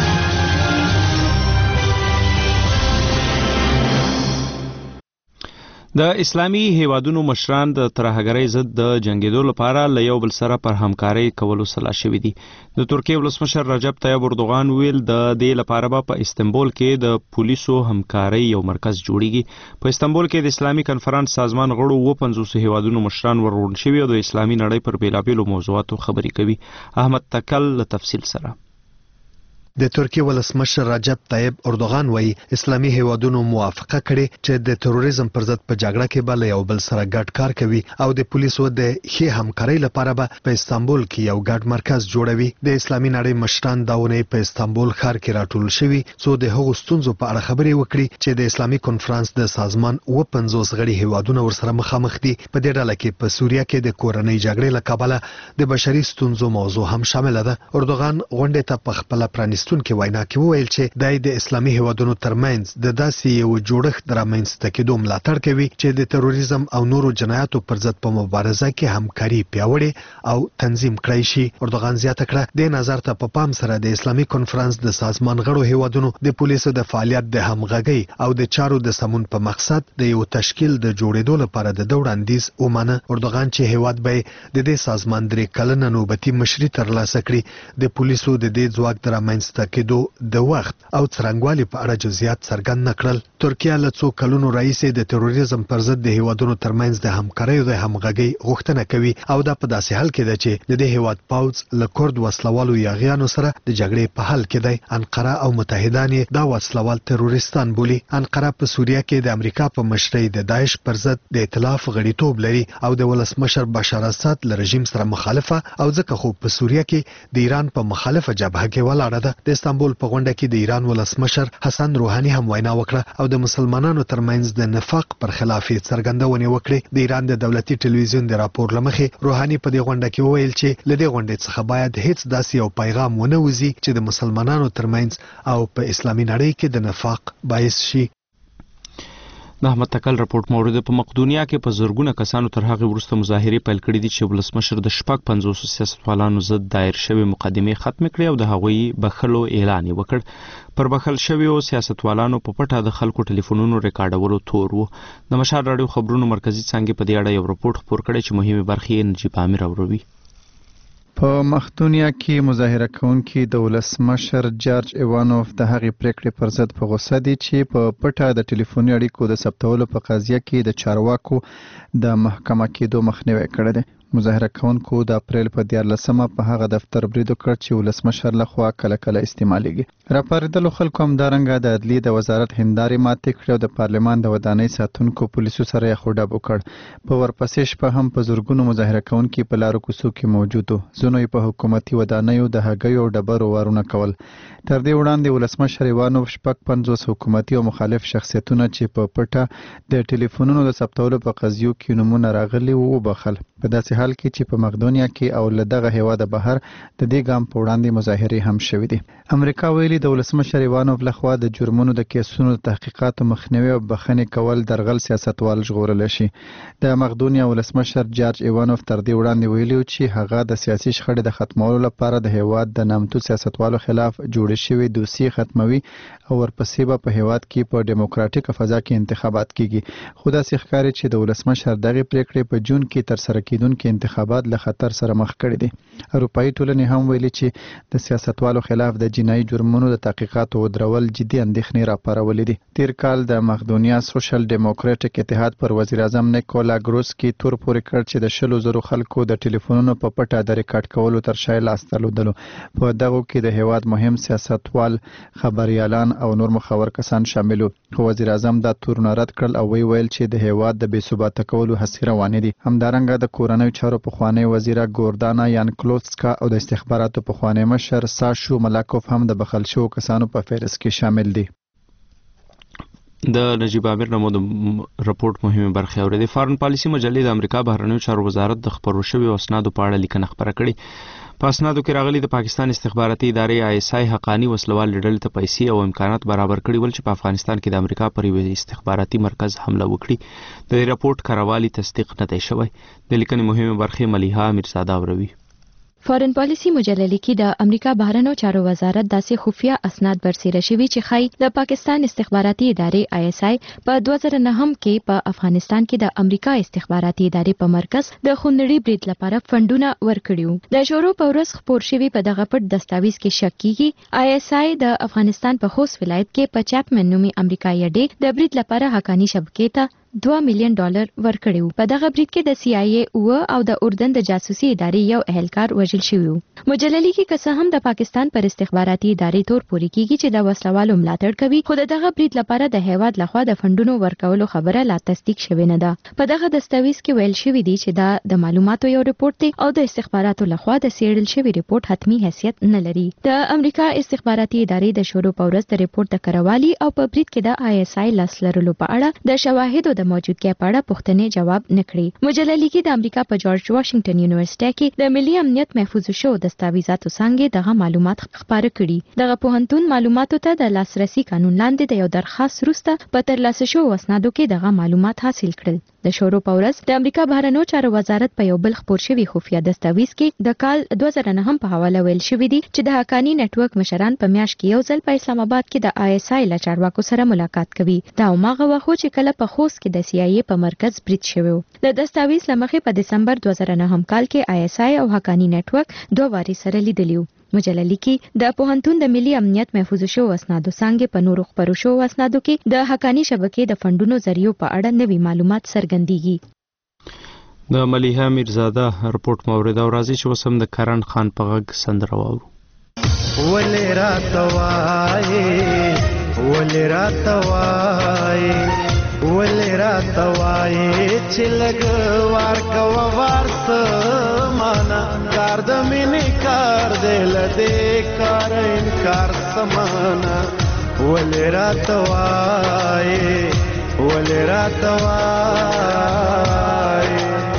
د اسلامي هیوادونو مشران د ترهګرۍ ضد د جنگیدو لپاره له یو بل سره پر همکارۍ کولو سلا شوي دي. د ترکیې ولسمشر رجب طیب اردوغان ویل د دې لپاره به په استنبول کې د پولیسو همکارۍ یو مرکز جوړیږي. په استنبول کې د اسلامي کنفرانس سازمان غړو 50 هیوادونو مشران ورغون شوي او د اسلامي نړۍ پر بیلابیلو موضوعاتو خبرې کوي. احمد تکل له تفصیل سره. د ترکیه ولسمشر رجب طیب اردوغان وایي اسلامي هیوادونو موافقه کړې چې د تروریزم پر ضد په جګړه کې به له یو بل سره ګډ کار کوي او د پولیسو د ښې همکارۍ لپاره به په استانبول کې یو ګډ مرکز جوړوي. د اسلامي نړۍ مشران دا ونې په استانبول ښار کې راټول شوي څو د هغو ستونزو په اړه خبرې وکړي چې د اسلامي کنفرانس د سازمان 50 غړي هیوادونه ورسره مخامخ دي. په دې ډله کې په سوریه کې د کورنۍ جګړې له کبله د بشري ستونزو موضوع هم شامل ده. اردوغان غونډې ته په خپل پرانیستو پرانستونکو وینا کې وویل چې د اسلامي هیوادونو ترمنځ د داسې یو جوړښت درامنځته کېدو ملاتړ کوي چې د تروریزم او نورو جنایاتو پر ضد په مبارزه کې همکاري پیاوړې او تنظیم کړی شي. اردوغان زیاته کړه د نظر ته په پام سره د اسلامي کنفرانس د سازمان غړو هیوادونو د پولیسو د فعالیت د همغږي او د چارو د سمون په مقصد د یو تشکیل د جوړېدو لپاره د وړاندیز ومانه. اردوغان چې هیواد به د دې سازمان درې کلنه نوبتي مشري ترلاسه کړي د پولیسو د دې ځواک درامنځته کېدو د وخت او څرنګوالي په اړه جزئیات څرګند نه کړل. ترکیه له څو کلونو راهیسې د تروریزم پر ضد د هیوادونو ترمنځ د همکارۍ او د همغږۍ غوښتنه کوي او دا په داسې حال کې ده چې د دې هیواد پوځ له کورد وسلوالو یاغیانو سره د جګړې په حال کې دی. انقره او متحدان یې دا وسلوال تروریستان بولي. انقره په سوریه کې د امریکا په مشرۍ د داعش پر ضد د ائتلاف غړیتوب لري او د ولسمشر بشار اسد له رژیم سره مخالفه او ځکه خو په سوریه کې د ایران په مخالفه جبهه کې ولاړه ده. د استانبول په غونډه کې د ایران ولسمشر حسن روحاني هم وینا وکړه او د مسلمانانو ترمنځ د نفاق پر خلاف څرګندونې وکړې. د ایران د دولتي ټلویزیون د راپور لمخې روحاني په دې غونډه کې وویل چې له دې غونډې څخه باید هیڅ داسې یو پیغام ونه وځي چې د مسلمانانو ترمنځ او په اسلامي نړۍ کې د نفاق باعث شي. د احمد تکل راپورټ مورد په مقدونیا کې په زرګونه کسانو تر هغه وروسته مظاهرې پیل کړې دي چې ولسمشر د شپږ 50 سیاستوالانو ضد دایر شوی مقدمې ختم کړې او د هغوی بخښلو اعلان وکړ. پر بخښل شویو سیاستوالانو په پټه د خلکو ټلیفونونو ریکارډولو تور وو. د مشال راډیو خبرونو مرکزی څنګه په دې اړه یو راپورټ خپور کړی چې مهمه برخې یې نجیب امیر اوروي. په مقدونیا کې مظاهره کوونکي د ولسمشر جارج ایوانوف د هغې پریکړې پر ضد په غوسه دي چې په پټه د ټلیفوني اړیکو د ثبتولو په قضیه کې د چارواکو د محکمه کېدو مخنیوی کړی دی. مظاهره کوونکو د اپریل په 14مه په هغه دفتر برید وکړ چې ولسمشر لخوا کله کله استعمالیږي. راپاریدلو خلکو همدارنګه د عدلیې د وزارت هندارې ماتې کړې او د پارلمان د ودانۍ ساتونکو پولیسو سره یې خوډب وکړ. په ورپسې شپه هم په زرګونو مظاهره کوونکي په لارو کوڅو کې موجود وو. ځینو یې په حکومتي ودانیو د هګیو او ډبرو وارونه کول. تر دې وړاندې ولسمشر ایوانوف شپږ 50 حکومتي او مخالف شخصیتونه چې په پټه د ټلیفونونو د ثبتولو په قضیو کې نومونه راغلي وو وبخل. په داسې حال کې چې په مقدونیا کې او له دغه هیواده بهر د دې ګام په وړاندې مظاهرې هم شوې دي. امریکا ویلي د ولسمشر ایوانوف لخوا د جرمونو د کیسونو د تحقیقاتو مخنیوي او بخښنې کول درغل سیاستوال ژغورلی شي. د مقدونیا ولسمشر جارج ایوانوف تر دې وړاندې ویلي چې هغه د سیاسي شخړې د ختمولو لپاره د هیواد د نامتو سیاستوالو خلاف جوړې شوې دوسیې ختموي او ورپسې به په هیواد کې په ډیموکراټیک فضا کې انتخابات کیږي. خو داسې ښکاري چې د ولسمشر دغه پریکړې په جون کې ترسره کیدونکي انتخابات له خطر سره مخ کړي دي. اروپایي ټولنې هم ویلي چې د سیاستوالو خلاف د جنایي جرمونو د تحقیقاتو ودرول جدي اندېښنې راپارولې دي. تیر کال د مقدونیا سوشل ډیموکراټیک اتحاد پر وزیر اعظم نیکولا ګروسکی تور پورې کړ چې د 100,000 خلکو د ټلیفونونو په پټه د ریکارډ کولو تر شا لاس درلودلو. په دغه کې د هیواد مهم سیاستوال، خبريالان او نور مخور کسان شامل وو. خو وزیر اعظم دا تورونه رد کړل او ویل چې د هیواد د بې ثباته کولو هڅې روانې دي. همدارنګه د کورنیو چارو پخوانی وزیره ګوردانا یانکلوسکا او د استخباراتو پخوانی مشر ساشو ملاکوف هم د بخښل شوو کسانو په فهرست کې شامل دي. د نجیب امیر نمو د راپورټ مهمه برخه اورېدې. فارن پالیسي مجلې د امریکا بهرنیو چارو وزارت د خبرو شویو اسنادو په اړه لیکنه خپره کړې. په اسنادو کې راغلي د پاکستان استخباراتي ادارې ISI حقانی وسلوال ډلې ته پیسې او امکانات برابر کړي ول چې په افغانستان کې د امریکا پر یو استخباراتي مرکز حمله وکړي. د راپورټ کراوالي تصدیق نه دی شوی. د لیکنې مهمه برخه ملیحه امیرزاده اوروي. فارن پالیسی مجله لیکي د امریکا بهرنیو چارو وزارت داسې خفیه اسناد برسېره شوي چې ښایي د پاکستان استخباراتي ادارې ISI په 2009 کې په افغانستان کې د امریکا استخباراتي ادارې په مرکز د خونړي برید لپاره فندونه ورکړي. د شورو په ورځ خپور شوي په دغه پټ دستاویز کې شک کیږي ISI د افغانستان په خوست ولایت کې په چاپمن نومي امریکایي اډې د برید لپاره حقانی شبکې ته $2 ملیون ورکړي. په دغه برید کې د CIA او د اردن د جاسوسي ادارې یو اهلکار وژل شوی و. مجله لیکي که څه هم د پاکستان پر استخباراتي ادارې تور پورې کیږي چې د وسلوالو ملاتړ کوي، خو دغه برید لپاره د هیواد لخوا د فندونو ورکولو خبره لا تصدیق شوې نه ده. په دغه دستاویز کې ویل شوی دی چې دا د معلوماتو یو رپورت دی او د استخباراتو لخوا د سیړل شوی رپورت حتمی حیثیت نه لري. د امریکا استخباراتي ادارې د شورو په ورځ د رپورت د کراوالي او په برید کې د ISI لاس لرلو په اړه د شواهدو د د موجودګۍ په اړه پوښتنې جواب نکړي. مجله لیکي د امریکا په جورج واشنگټن یونیورسيټي کې د ملي امنیت محفوظ شو دستاویزاتو څنګه دغه معلومات خبره کړي. دغه پوهنتون معلوماتو ته د لاسرسي قانون لاندې د یو درخواست وروسته په ترلاسه شو اسنادو کې دغه معلومات حاصل کړل. د شورو په ورځ د امریکا بهرنیو چارو وزارت په یو بل خبر شوی خفیه دستاویز کې د کال 2009 په حواله ویل شوی دی چې د حقانی نتورک مشران په میاشت کې یو ځل په اسلام آباد کې د ISI له چارواکو سره ملاقات کوي. دا هغه وخت چې کله په خوست کې د CIA په مرکز برید شوی و. د دستاویز لمخې په دسمبر 2009 کال کې ISI او حقانی نتورک دوه واري سره لیدلی و. مجله لیکي د پوهنتون د ملي امنیت محفوظ شو اسنادو څنګه په نورو خبرو شو اسنادو کې د حقانی شبکې د فندونو ذریعو په اړه نوي معلومات څرګندېږي. د ملیحه میرزاده رپورت مورید او راځي چې وسم د کرن خان په غږ سندره واورو. ولې راتوای چې لګ وار کوا وارس معنا کار د مینې کار دل دې کار انکار سمانا ولې راتوای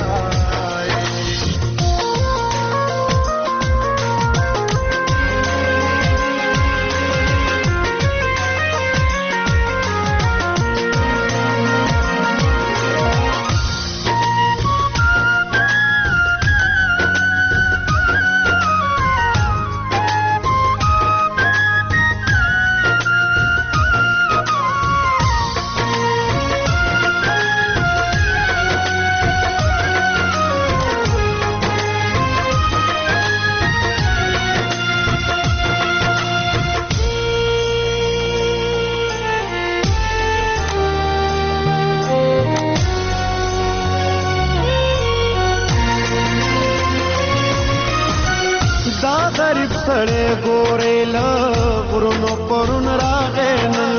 سړې ګورې له غرونو پرون راغې نن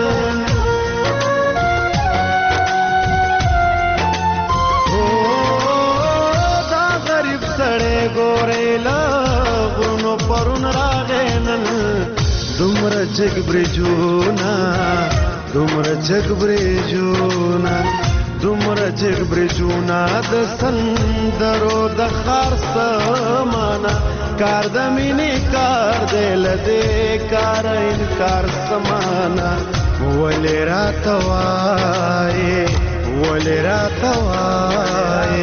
دا غریب سړې ګورې له غرونو پرون راغې نن دومره جګ برجونه د سندرو د خار سمانا کار د مینې کار دل دې کار انکار سمانا ولې راتوای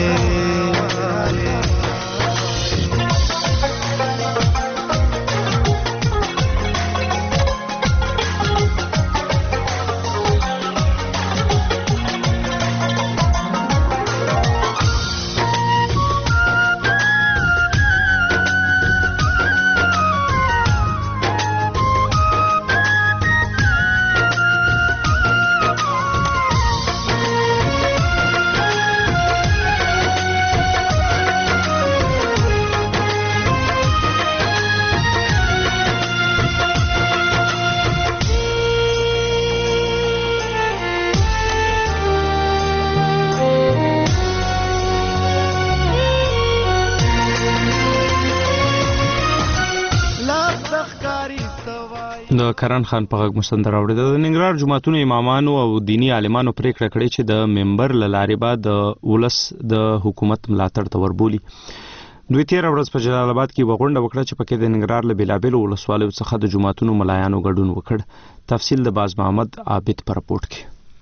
د کرن خان په غږ مستندر اوریدل. د ننګرهار جماعتونو امامانو او دینی عالمانو پریکړه کړې چې د منبر له لارې به د ولس د حکومت ملاتړ ته وربولي. دوی تیر ورځ په جلال آباد کې غونډه وکړه چې پکې د ننګرهار له بیلابیلو ولسوالیو څخه د جماعتونو ملایانو ګډون وکړ. تفصیل د باز محمد عابد په راپورټ کې.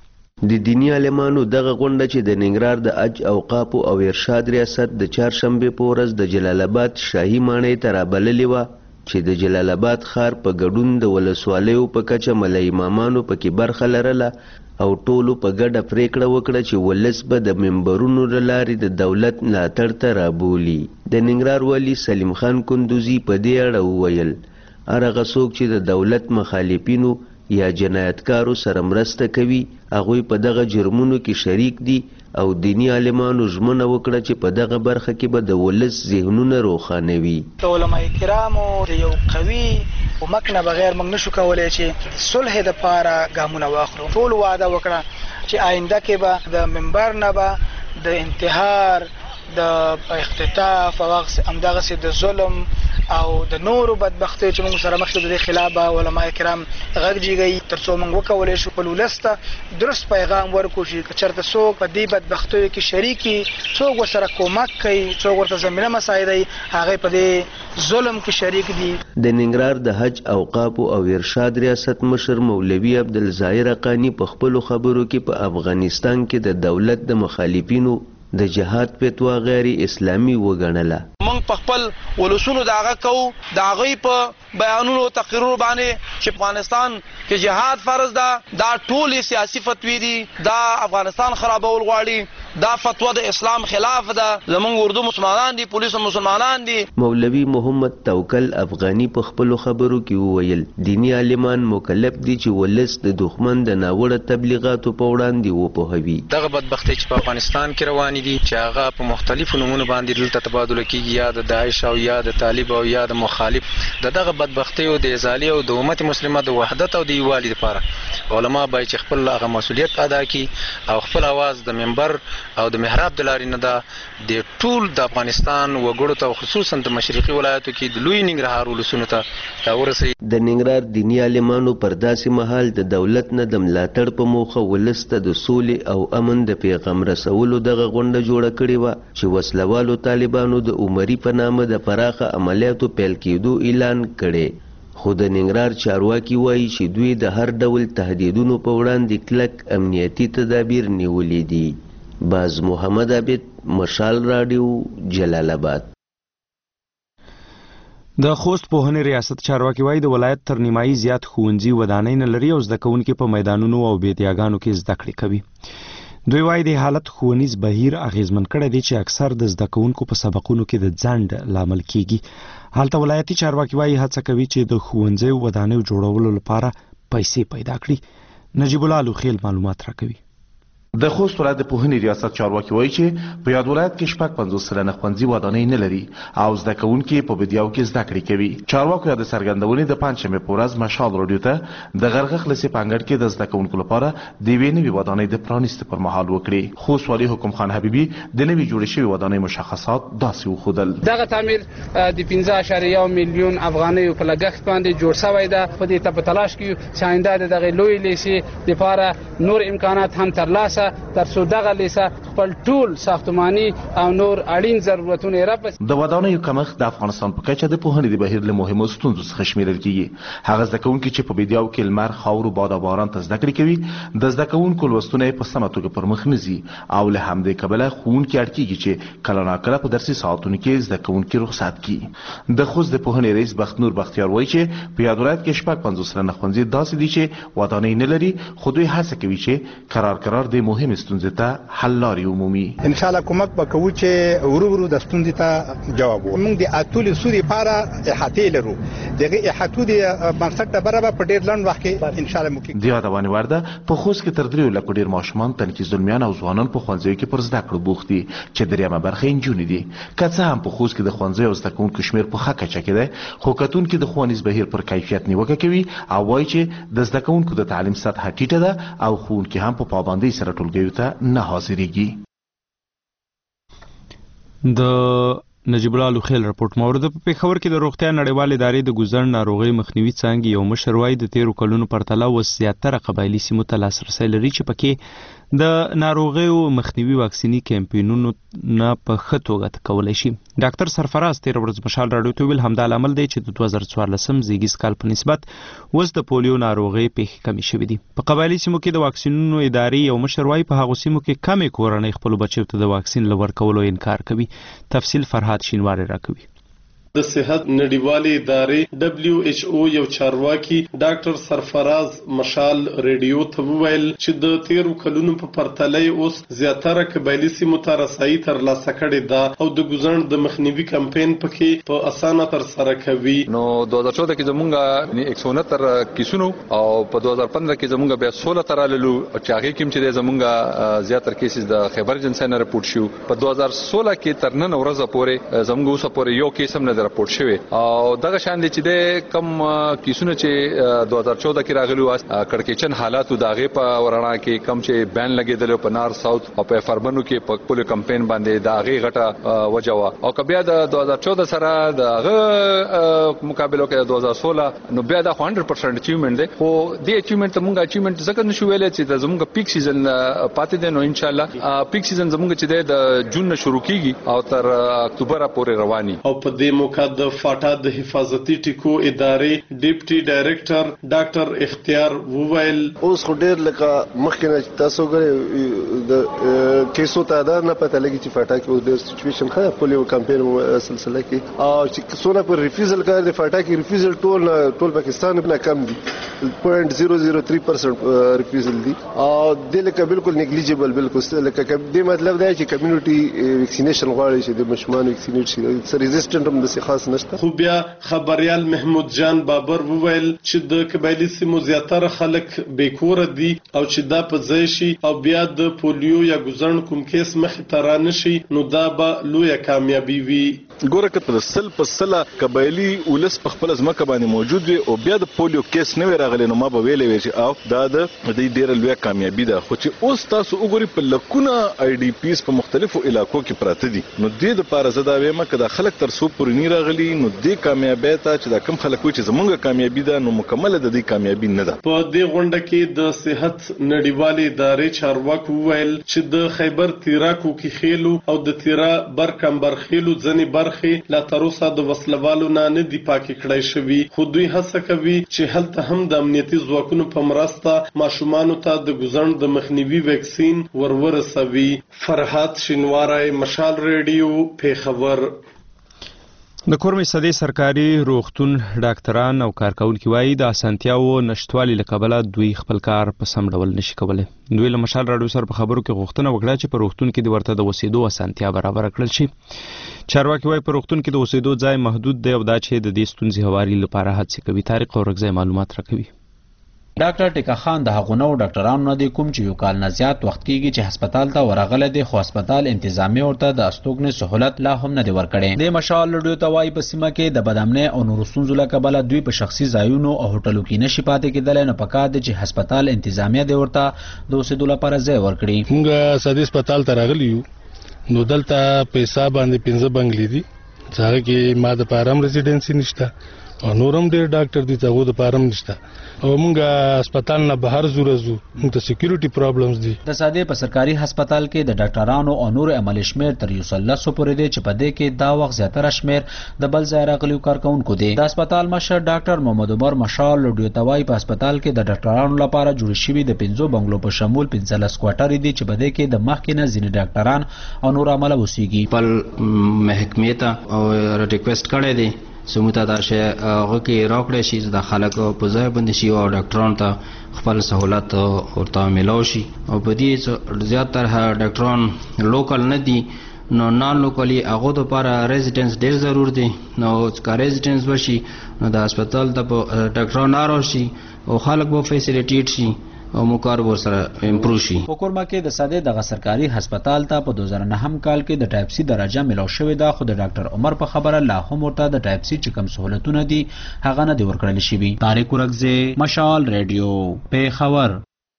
د دینی عالمانو دغه غونډه چې د ننګرهار د اج اوقاف او ارشاد ریاست د چهارشنبه په ورځ د جلال آباد شاهي ماڼۍ ته رابللې وه چې د جلال آباد ښار په ګډون د ولسوالیو په کچه ملای امامانو پکې برخه لرله او ټولو په ګډه پریکړه وکړه چې ولس به د منبرونو له لارې د دولت ملاتړ ته رابولي. د ننګرهار والي سلیم خان کندوزي په دې اړه وویل هغه څوک چې د دولت مخالفینو یا جنایتکارو سره مرسته کوي هغوی په دغه جرمونو کې شریک دي او دینی عالمانو ژمنه وکړه چې په دغه برخه کې به د ولس ذهنونه روښانوي. د علماء کرامو د یو قوي کومک نه بغیر موږ نشو کولی چې صلح دپاره ګامونه واخلو. ټول وعده وکړه چې آینده کې به د منبر نه به د انتحار د اختطاف او همدغسې د ظلم او د نورو بدبختیو چې موږ سره مخ د خلاف علماء کرام غږ جیږي تر څو موږ وکولای شو په ولسته درست پیغام ورکړو چې چېرته څوک په دې بدبختیو کې شریکي څوک ورسره کومک کوي څوک ورته زمینه مساعدوي هغه په دې ظلم کې شریک دي. د ننګرهار د حج اوقاف او ارشاد ریاست مشر مولوي عبدالظاهر حقانی په خپلو خبرو کې په افغانستان کې د دولت د مخالفینو د جهاد فتوا غیر اسلامي وګڼله. موږ په خپل ولسونو داغه کو داغه په بیانونو تقریر باندې چې افغانستان کې جهاد فرض ده دا ټول سیاسي فتوی دي دا افغانستان خرابول غواړي دا فتوا د اسلام خلاف ده زمونږ اردو مسلمانان دي پولیس مسلمانان دي. مولوي محمد توکل افغانی په خپل خبرو کې وویل دینی عالمان مکلف دي چې ولس د دښمن د ناوړه تبلیغاتو په وړاندې وپوهوي. دغه بدبختي چې په افغانستان کې روانې دي چې هغه په مختلفو نمونه باندې دلته تبادله کیږي یا د داعش او یا د طالب او یا د مخالف دغه بدبختي او د ازالي او د امت مسلمه د وحدت او د یووالي لپاره علما باید چې خپل هغه مسؤلیت ادا کړي او خپل आवाज د منبر او د محراب د لارې نه ده د ټول د افغانستان وګړو ته خصوصا د مشرقي ولایتو کې د لوی ننګرهار ولسونو ته ورسوي. د ننګرهار دینی عالمانو پر داسې مهال د دولت نه د ملاتړ په موخه ولس ته د سولې او امن د پیغام رسولو دغه غونډه جوړه کړې وه چې وسلوالو طالبانو د عمري په نامه د پراخه عملیاتو پیل کېدو اعلان کړي. خو د ننګرهار چارواکي وایي چې دوی د هر ډول تهدیدونو په وړاندې کلک امنیتي تدابیر نیولي دي. باز محمد عابد مشال رادیو جلال آباد. د خوست پوهنې ریاست چارواکي وایي د ولایت تر نیمایي زیات ښوونځي ودانۍ نه لري او زده کوونکي په میدانونو او بیدیاګانو کې زده کړې کوي. دوی وایي د حالت ښوونیز بهیر اغیزمن کړی دی چې اکثر د زده کوونکو په سبقونو کې د ځنډ لامل کیږي. هلته ولایتي چارواکي وایي هڅه کوي چې د ښوونځیو ودانیو جوړولو لپاره پیسې پیدا کړي. نجیب الله لوخیل معلومات راکوي. د خوست ولایت د پوهنې ریاست چارواکي وایي چې په یاد ولایت کې شپږ 50 سلنه ښوونځي ودانۍ نه لري او زده کوونکي په بیدیاو کې زده کړې کوي. چارواکو د څرګندونې د پنجشنبې په ورځ مشال راډیو ته د غرغښ لسې په انګړ کې د زده کوونکو لپاره د یوې نوې ودانۍ د پرانیستو پر مهال وکړې. خوست والي حکم خان حبیبي د نوې جوړې شوې ودانۍ مشخصات داسې وښودل. دغه تعمیر د 15.1 میلیون افغانیو په لګښت باندې جوړ شوی ده. په دې ته په تلاش کې چې آینده دغه لوی لیسې لپاره نور امکانات هم ترلاسه تر څو دغه لیسه خپل ټول ساختماني او نور اړین ضرورتونه راپس. د ودانیو کمښت د افغانستان په کچه د پوهنې د بهیر له مهمو ستونزو څخه شمیرل کیږي. هغه زده کوونکي چې په بیدیاو کې لمر خاورو باد او باران ته زده کړې کوي د زده کوونکو لوستونه په سمه توګه پر مخ نه ځي او له همدې کبله ښوونکي اړ کیږي چې کله ناکله په درسي ساعتونو کې زده کوونکي رخصت کړي. د خوست د پوهنې رئیس بختنور بختیار وایي چې په یاد ولایت کې شپږ 50 سلنه ښوونځي داسې دي چې ودانۍ نه لري خو دوی هڅه کوي چې قرار د مهمې ستونزې ته حل لارې ومومي. ان شاء الله کومک وکړو چې ورو د ستونزې ته جواب وو. موږ د اتول سوري لپاره احاطه لرو. دغه احاطه د بنسټ برابر په ډیر لنډ وخت کې ان شاء الله ممکن دی. دا باندې ورده په خوست کې تر 3 لک ډیر ماشومان تنکي زلمیان او ځوانان په ښوونځیو کې پر زده کړو بوخت دي چې دریمه برخه انجونې دي. که څه هم په خوست کې د ښوونځیو او زده کوونکو شمیر په ښه کچه کې دی خو کتونکي د ښوونیز بهیر پر کیفیت نیوکه کوي او وایي چې د زده کوونکو د تعلیم سطح ټیټه ده او ښوونکي هم په پابندۍ سره ټولګیو ته نه حاضرېږي. د نجیب الله لوخیل رپورټ مورد په پیښور کې د روغتیا نړیوال ادارې د ګوزن ناروغي مخنیوي څانګې یو مشر وایي د 13 کلونو پرتله اوس زیاتره قبایلي سیمو ته لاسرسی لري چې پکې د ناروغیو مخنیوي واکسیني کمپاینونو نه په ښه توګه کولی شي. ډاکټر سرفراز 13 ورځ مشال راډیو ته ویل همدا لامل دی چې د 2014 زیږیز کال په نسبت اوس د پولیو ناروغۍ پیښې کمې شوې دي. په قبایلي سیمو کې د واکسینونو ادارې یو مشر وایي په هغو سیمو کې کمې کورنۍ خپلو بچیو ته د واکسین له ورکولو انکار کوي. تفصیل فرهاد شینواری راکوي. د صحت نړیوالې ادارې WHO یو چارواکي ډاکټر سرفراز مشال ریډیو ته وویل چې د 13 کلونو په پرتله اوس زیاتره قبایلي سیمو ته رسایي ترلاسه کړې ده او د ګوزن د مخنیوي کمپاین پکې په اسانه ترسره کوي. نو 2014 کې زمونږ 169 کیسونو او په 2015 کې زمونږ بیا 16 تراللو چې هغه کوم چې زمونږ زیاتره کیسز د خیبر جنسن رپورټ شو. په 2016 کې تر نن ورځې پورې زمونږ اوسه پورې یو کیس هم نه راپورټ شوی او دغه شان دي چې د کم کیسونه چې 2014 کې راغلي و کڑکېچن حالاتو داغه په ورانه کې کم چې بین لګیدل په نار ساوث او په فرمنو کې په خپل کمپاین باندې داغه غټه وجوا او کبیا د 2014 سره دغه مقابله کې 2016 نو بیا د 100% اچیومنت دی خو د اچیومنت مونږه اچیومنت ځکه نشو ویل چې د زموږ پیک سیزن پاتې دی نو ان شاء الله پیک سیزن زموږ چې د جون نه شروع کیږي او تر اکتوبر پورې رواني او په دې موقع د فاټا د حفاظتي ټکو ادارې ډیپټي ډایریکټر ډاکټر اختیار وویل اوس خو ډیر لکه مخکې تاسو غره د کیسو تعداد نه پته لګی چې فاټا کې ډیر سچويشن خه پولیو کمپاین سلسله کې او چې څونه پر ریفیوزل کار د فاټا کې ریفیوزل ټول پاکستان نه کم دي 0.003% ریفیوزل دي او د لکه بالکل نیګلیجیبل بالکل لکه دې مطلب دی چې کمیونټي ویکسینیشن غواړي چې د مشمان ویکسینیټ شي ریزिस्ټنټ هم د خاص نشته خو بیا خبريال محمود جان بابر وویل چې د قبایلی سیمو زیاتره خلک بیکور دي او چې دا په ځای شي او بیا د پولیو یا ګزړن کوم کیس مخ ته را نشي نو دا به لویه کامیابی وي ګوره که په سل په سله قبایلی ولس په خپل ځمکه باندې موجود وي او بیا د پولیو کیس نه راغلی نو ما به ویلې وي چې او دا د دې ډیره لویه کامیابی ده خو چې اوس تاسو وګورئ په لکونه آی ډي پیز په مختلفو علاقو کې پراته دي نو دې لپاره زه دا وایم چې دا خلک تر څو پورې نه راغلي نو دې کامیابی ته چې دا کم خلک وي چې زمونږ کامیابی ده نو مکمل د دې کامیابی نه ده په دې غونډه کې د صحت نړیوالې ادارې چارواکو وویل چې د خیبر تیراکو کې خېلو او د تیرا برکمبر خېلو ځنې برخې لا تر اوسه د وسلوالو نه دي پاکي کړای شوی خو دوی هڅه کوي چې هلته هم د امنیتي ځواکونو په مرسته ماشومانو ته د ګزړن د مخنیوي ویکسین ورسوي فرحات شینواری مشال ریډیو پیښور د کورمې صدې سرکاري روغتون ډاکټران او کارکونکي وایي د اسانتیاو نشټوالي له کبله دوی خپل کار په سم ډول نشي کولی دوی له مشال راډیو سره په خبرو کې غوښتنه وکړه چې په روغتون کې د ورته د اوسېدو اسانتیا برابر کړل شي چارواکي وایي په روغتون کې د اوسېدو ځای محدود دی او دا چې د دې ستونزې هواري لپاره هڅې کوي طارق اورګزی معلومات راکوي ډاکټر ټیکا خان د هغونو ډاکټرانو نه دی کوم چې یو کال نه زیات وخت کېږي چې هسپتال ته ورغله دي خو هسپتال انتظامی ورته د استوګنې سہولت لا هم نه دی ورکړی د مشال لډیو ته وایي په سیمه کې د بدامنۍ او نورو ستونزو له کبله دوی په شخصي ځایونو او هوټلو کې نشي پاتې کېدلی نو پکار دی چې هسپتال انتظامیه دی ورته د اوسېدو لپاره ځای ورکړي موږ صدې هسپتال ته راغلي یو نو دلته پیسې باندې 15 بنگلې دي ځکه کې ما د پارم ریزیډنسي نشته او نورم ډیر ډاکټر دي ته د پارم نشته او موږ هسپتال نه بهر زورزو موږ ته سکیورټي پرابلمز دي د ساده په سرکاري هسپتال کې د ډاکټرانو او نور عملي شمیر تر 100 پورې دی چې په دې کې دا وخت زیاتره شمیر د بل ځای راغلي کارکونکو دي د هسپتال مشر ډاکټر محمد عمر مشال لډیو توای په هسپتال کې د ډاکټرانو لپاره جوړ شوی د 15 بنگلو په شمول 15 کوارټر دي چې په دې کې د مخکې نه ځینې ډاکټران او نور عمله وسیږي په محکمې ته او ریکوست کړی دی سموته دا شی هغه کې راکړی شي د خلکو په ځای باندې شي او ډاکټرانو ته خپل سہولت ورته ملو شي او په دې زیاتره ډاکټران لوکل نه دي نو نان لوکلی هغه د لپاره ریزیډنس ډیر ضرور دی نو چې ریزیډنس وشي نو د هسپتال ته ډاکټران راشي او خلک به فیسیلیټیټ شي او مکار ورسره امپروو شي په کورما کې د ساده دغه سرکاري هسپتال ته په 2009 کال کې د ټایپ سی درجه ملو شوې ده خو د ډاکټر عمر په خبره لا هم ورته د ټایپ سی چې کوم سہولتونه دي هغه نه دی ورکړل شوی طارق اورګزی مشال ریډیو پیښور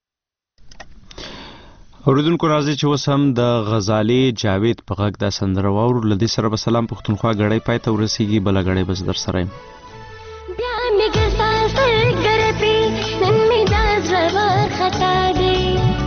اوریدونکو راځي چې اوس هم د غزالي جاوید په غږ د سندره واورو لدی سره به سلام پښتونخوا غړې پای ته ورسیږي بل غړې بس در سره بیا میګه ساسه ګرپی نن می داز روا خطا دی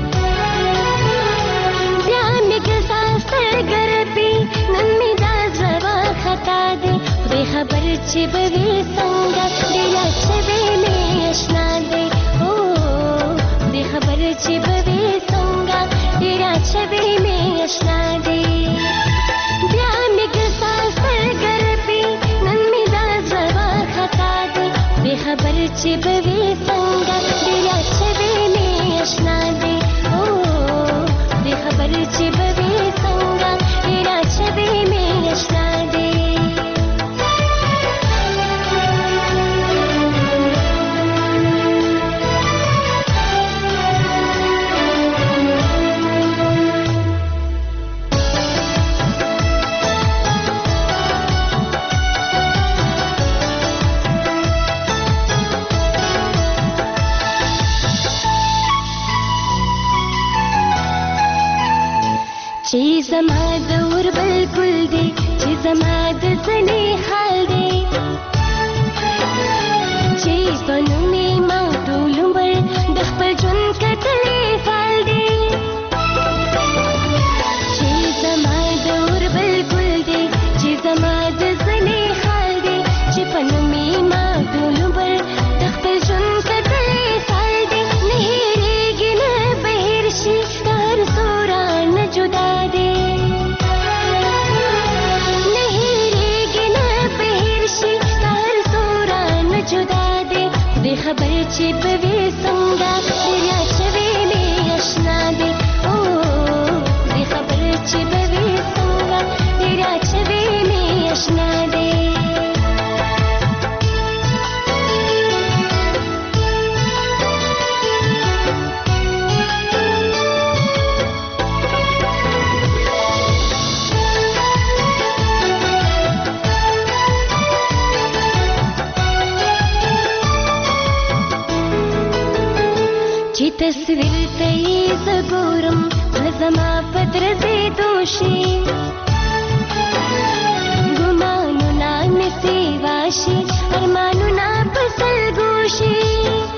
بیا میګه ساسه ګرپی نن می داز روا خطا دی خو خبر چې به وي څنګه دی یا چې به می آشنا دی او دی خبر چې به وي څنګه دی یا چې به می آشنا دی بیا میګه ساسه ګرپی نن می داز روا خطا دی خبر چې به وي څنګه دی یا چې به می آشنا دی او دی خبر چې به وي څنګه دی یا چې به می آشنا دی چې زما د ور بالکل دی چې زما د زنې حال دی چې په نومې ما ټول عمر د خپل ژوند کتلې فال دی چې زما د ور بالکل دی چې زما د زنې حال دی چې په نومې ما ټول عمر د خپل ژوند کتلې فال دی نه هېرېږي نه بهر شي هر سورا نه جدا دی نه هېرېږي نه بهر شي هر سورا نه جدا دی خدای خبر چې به وي څنګه دریا شوې مې اشنا دی خدای خبر چې به وي څنګه دریا شوې مې اشنا دی چې تصویر ته یې زه ګورم زړه زما په درزېدو شي ګمانونه مې سیوا شي ارمانونه په سلګو شي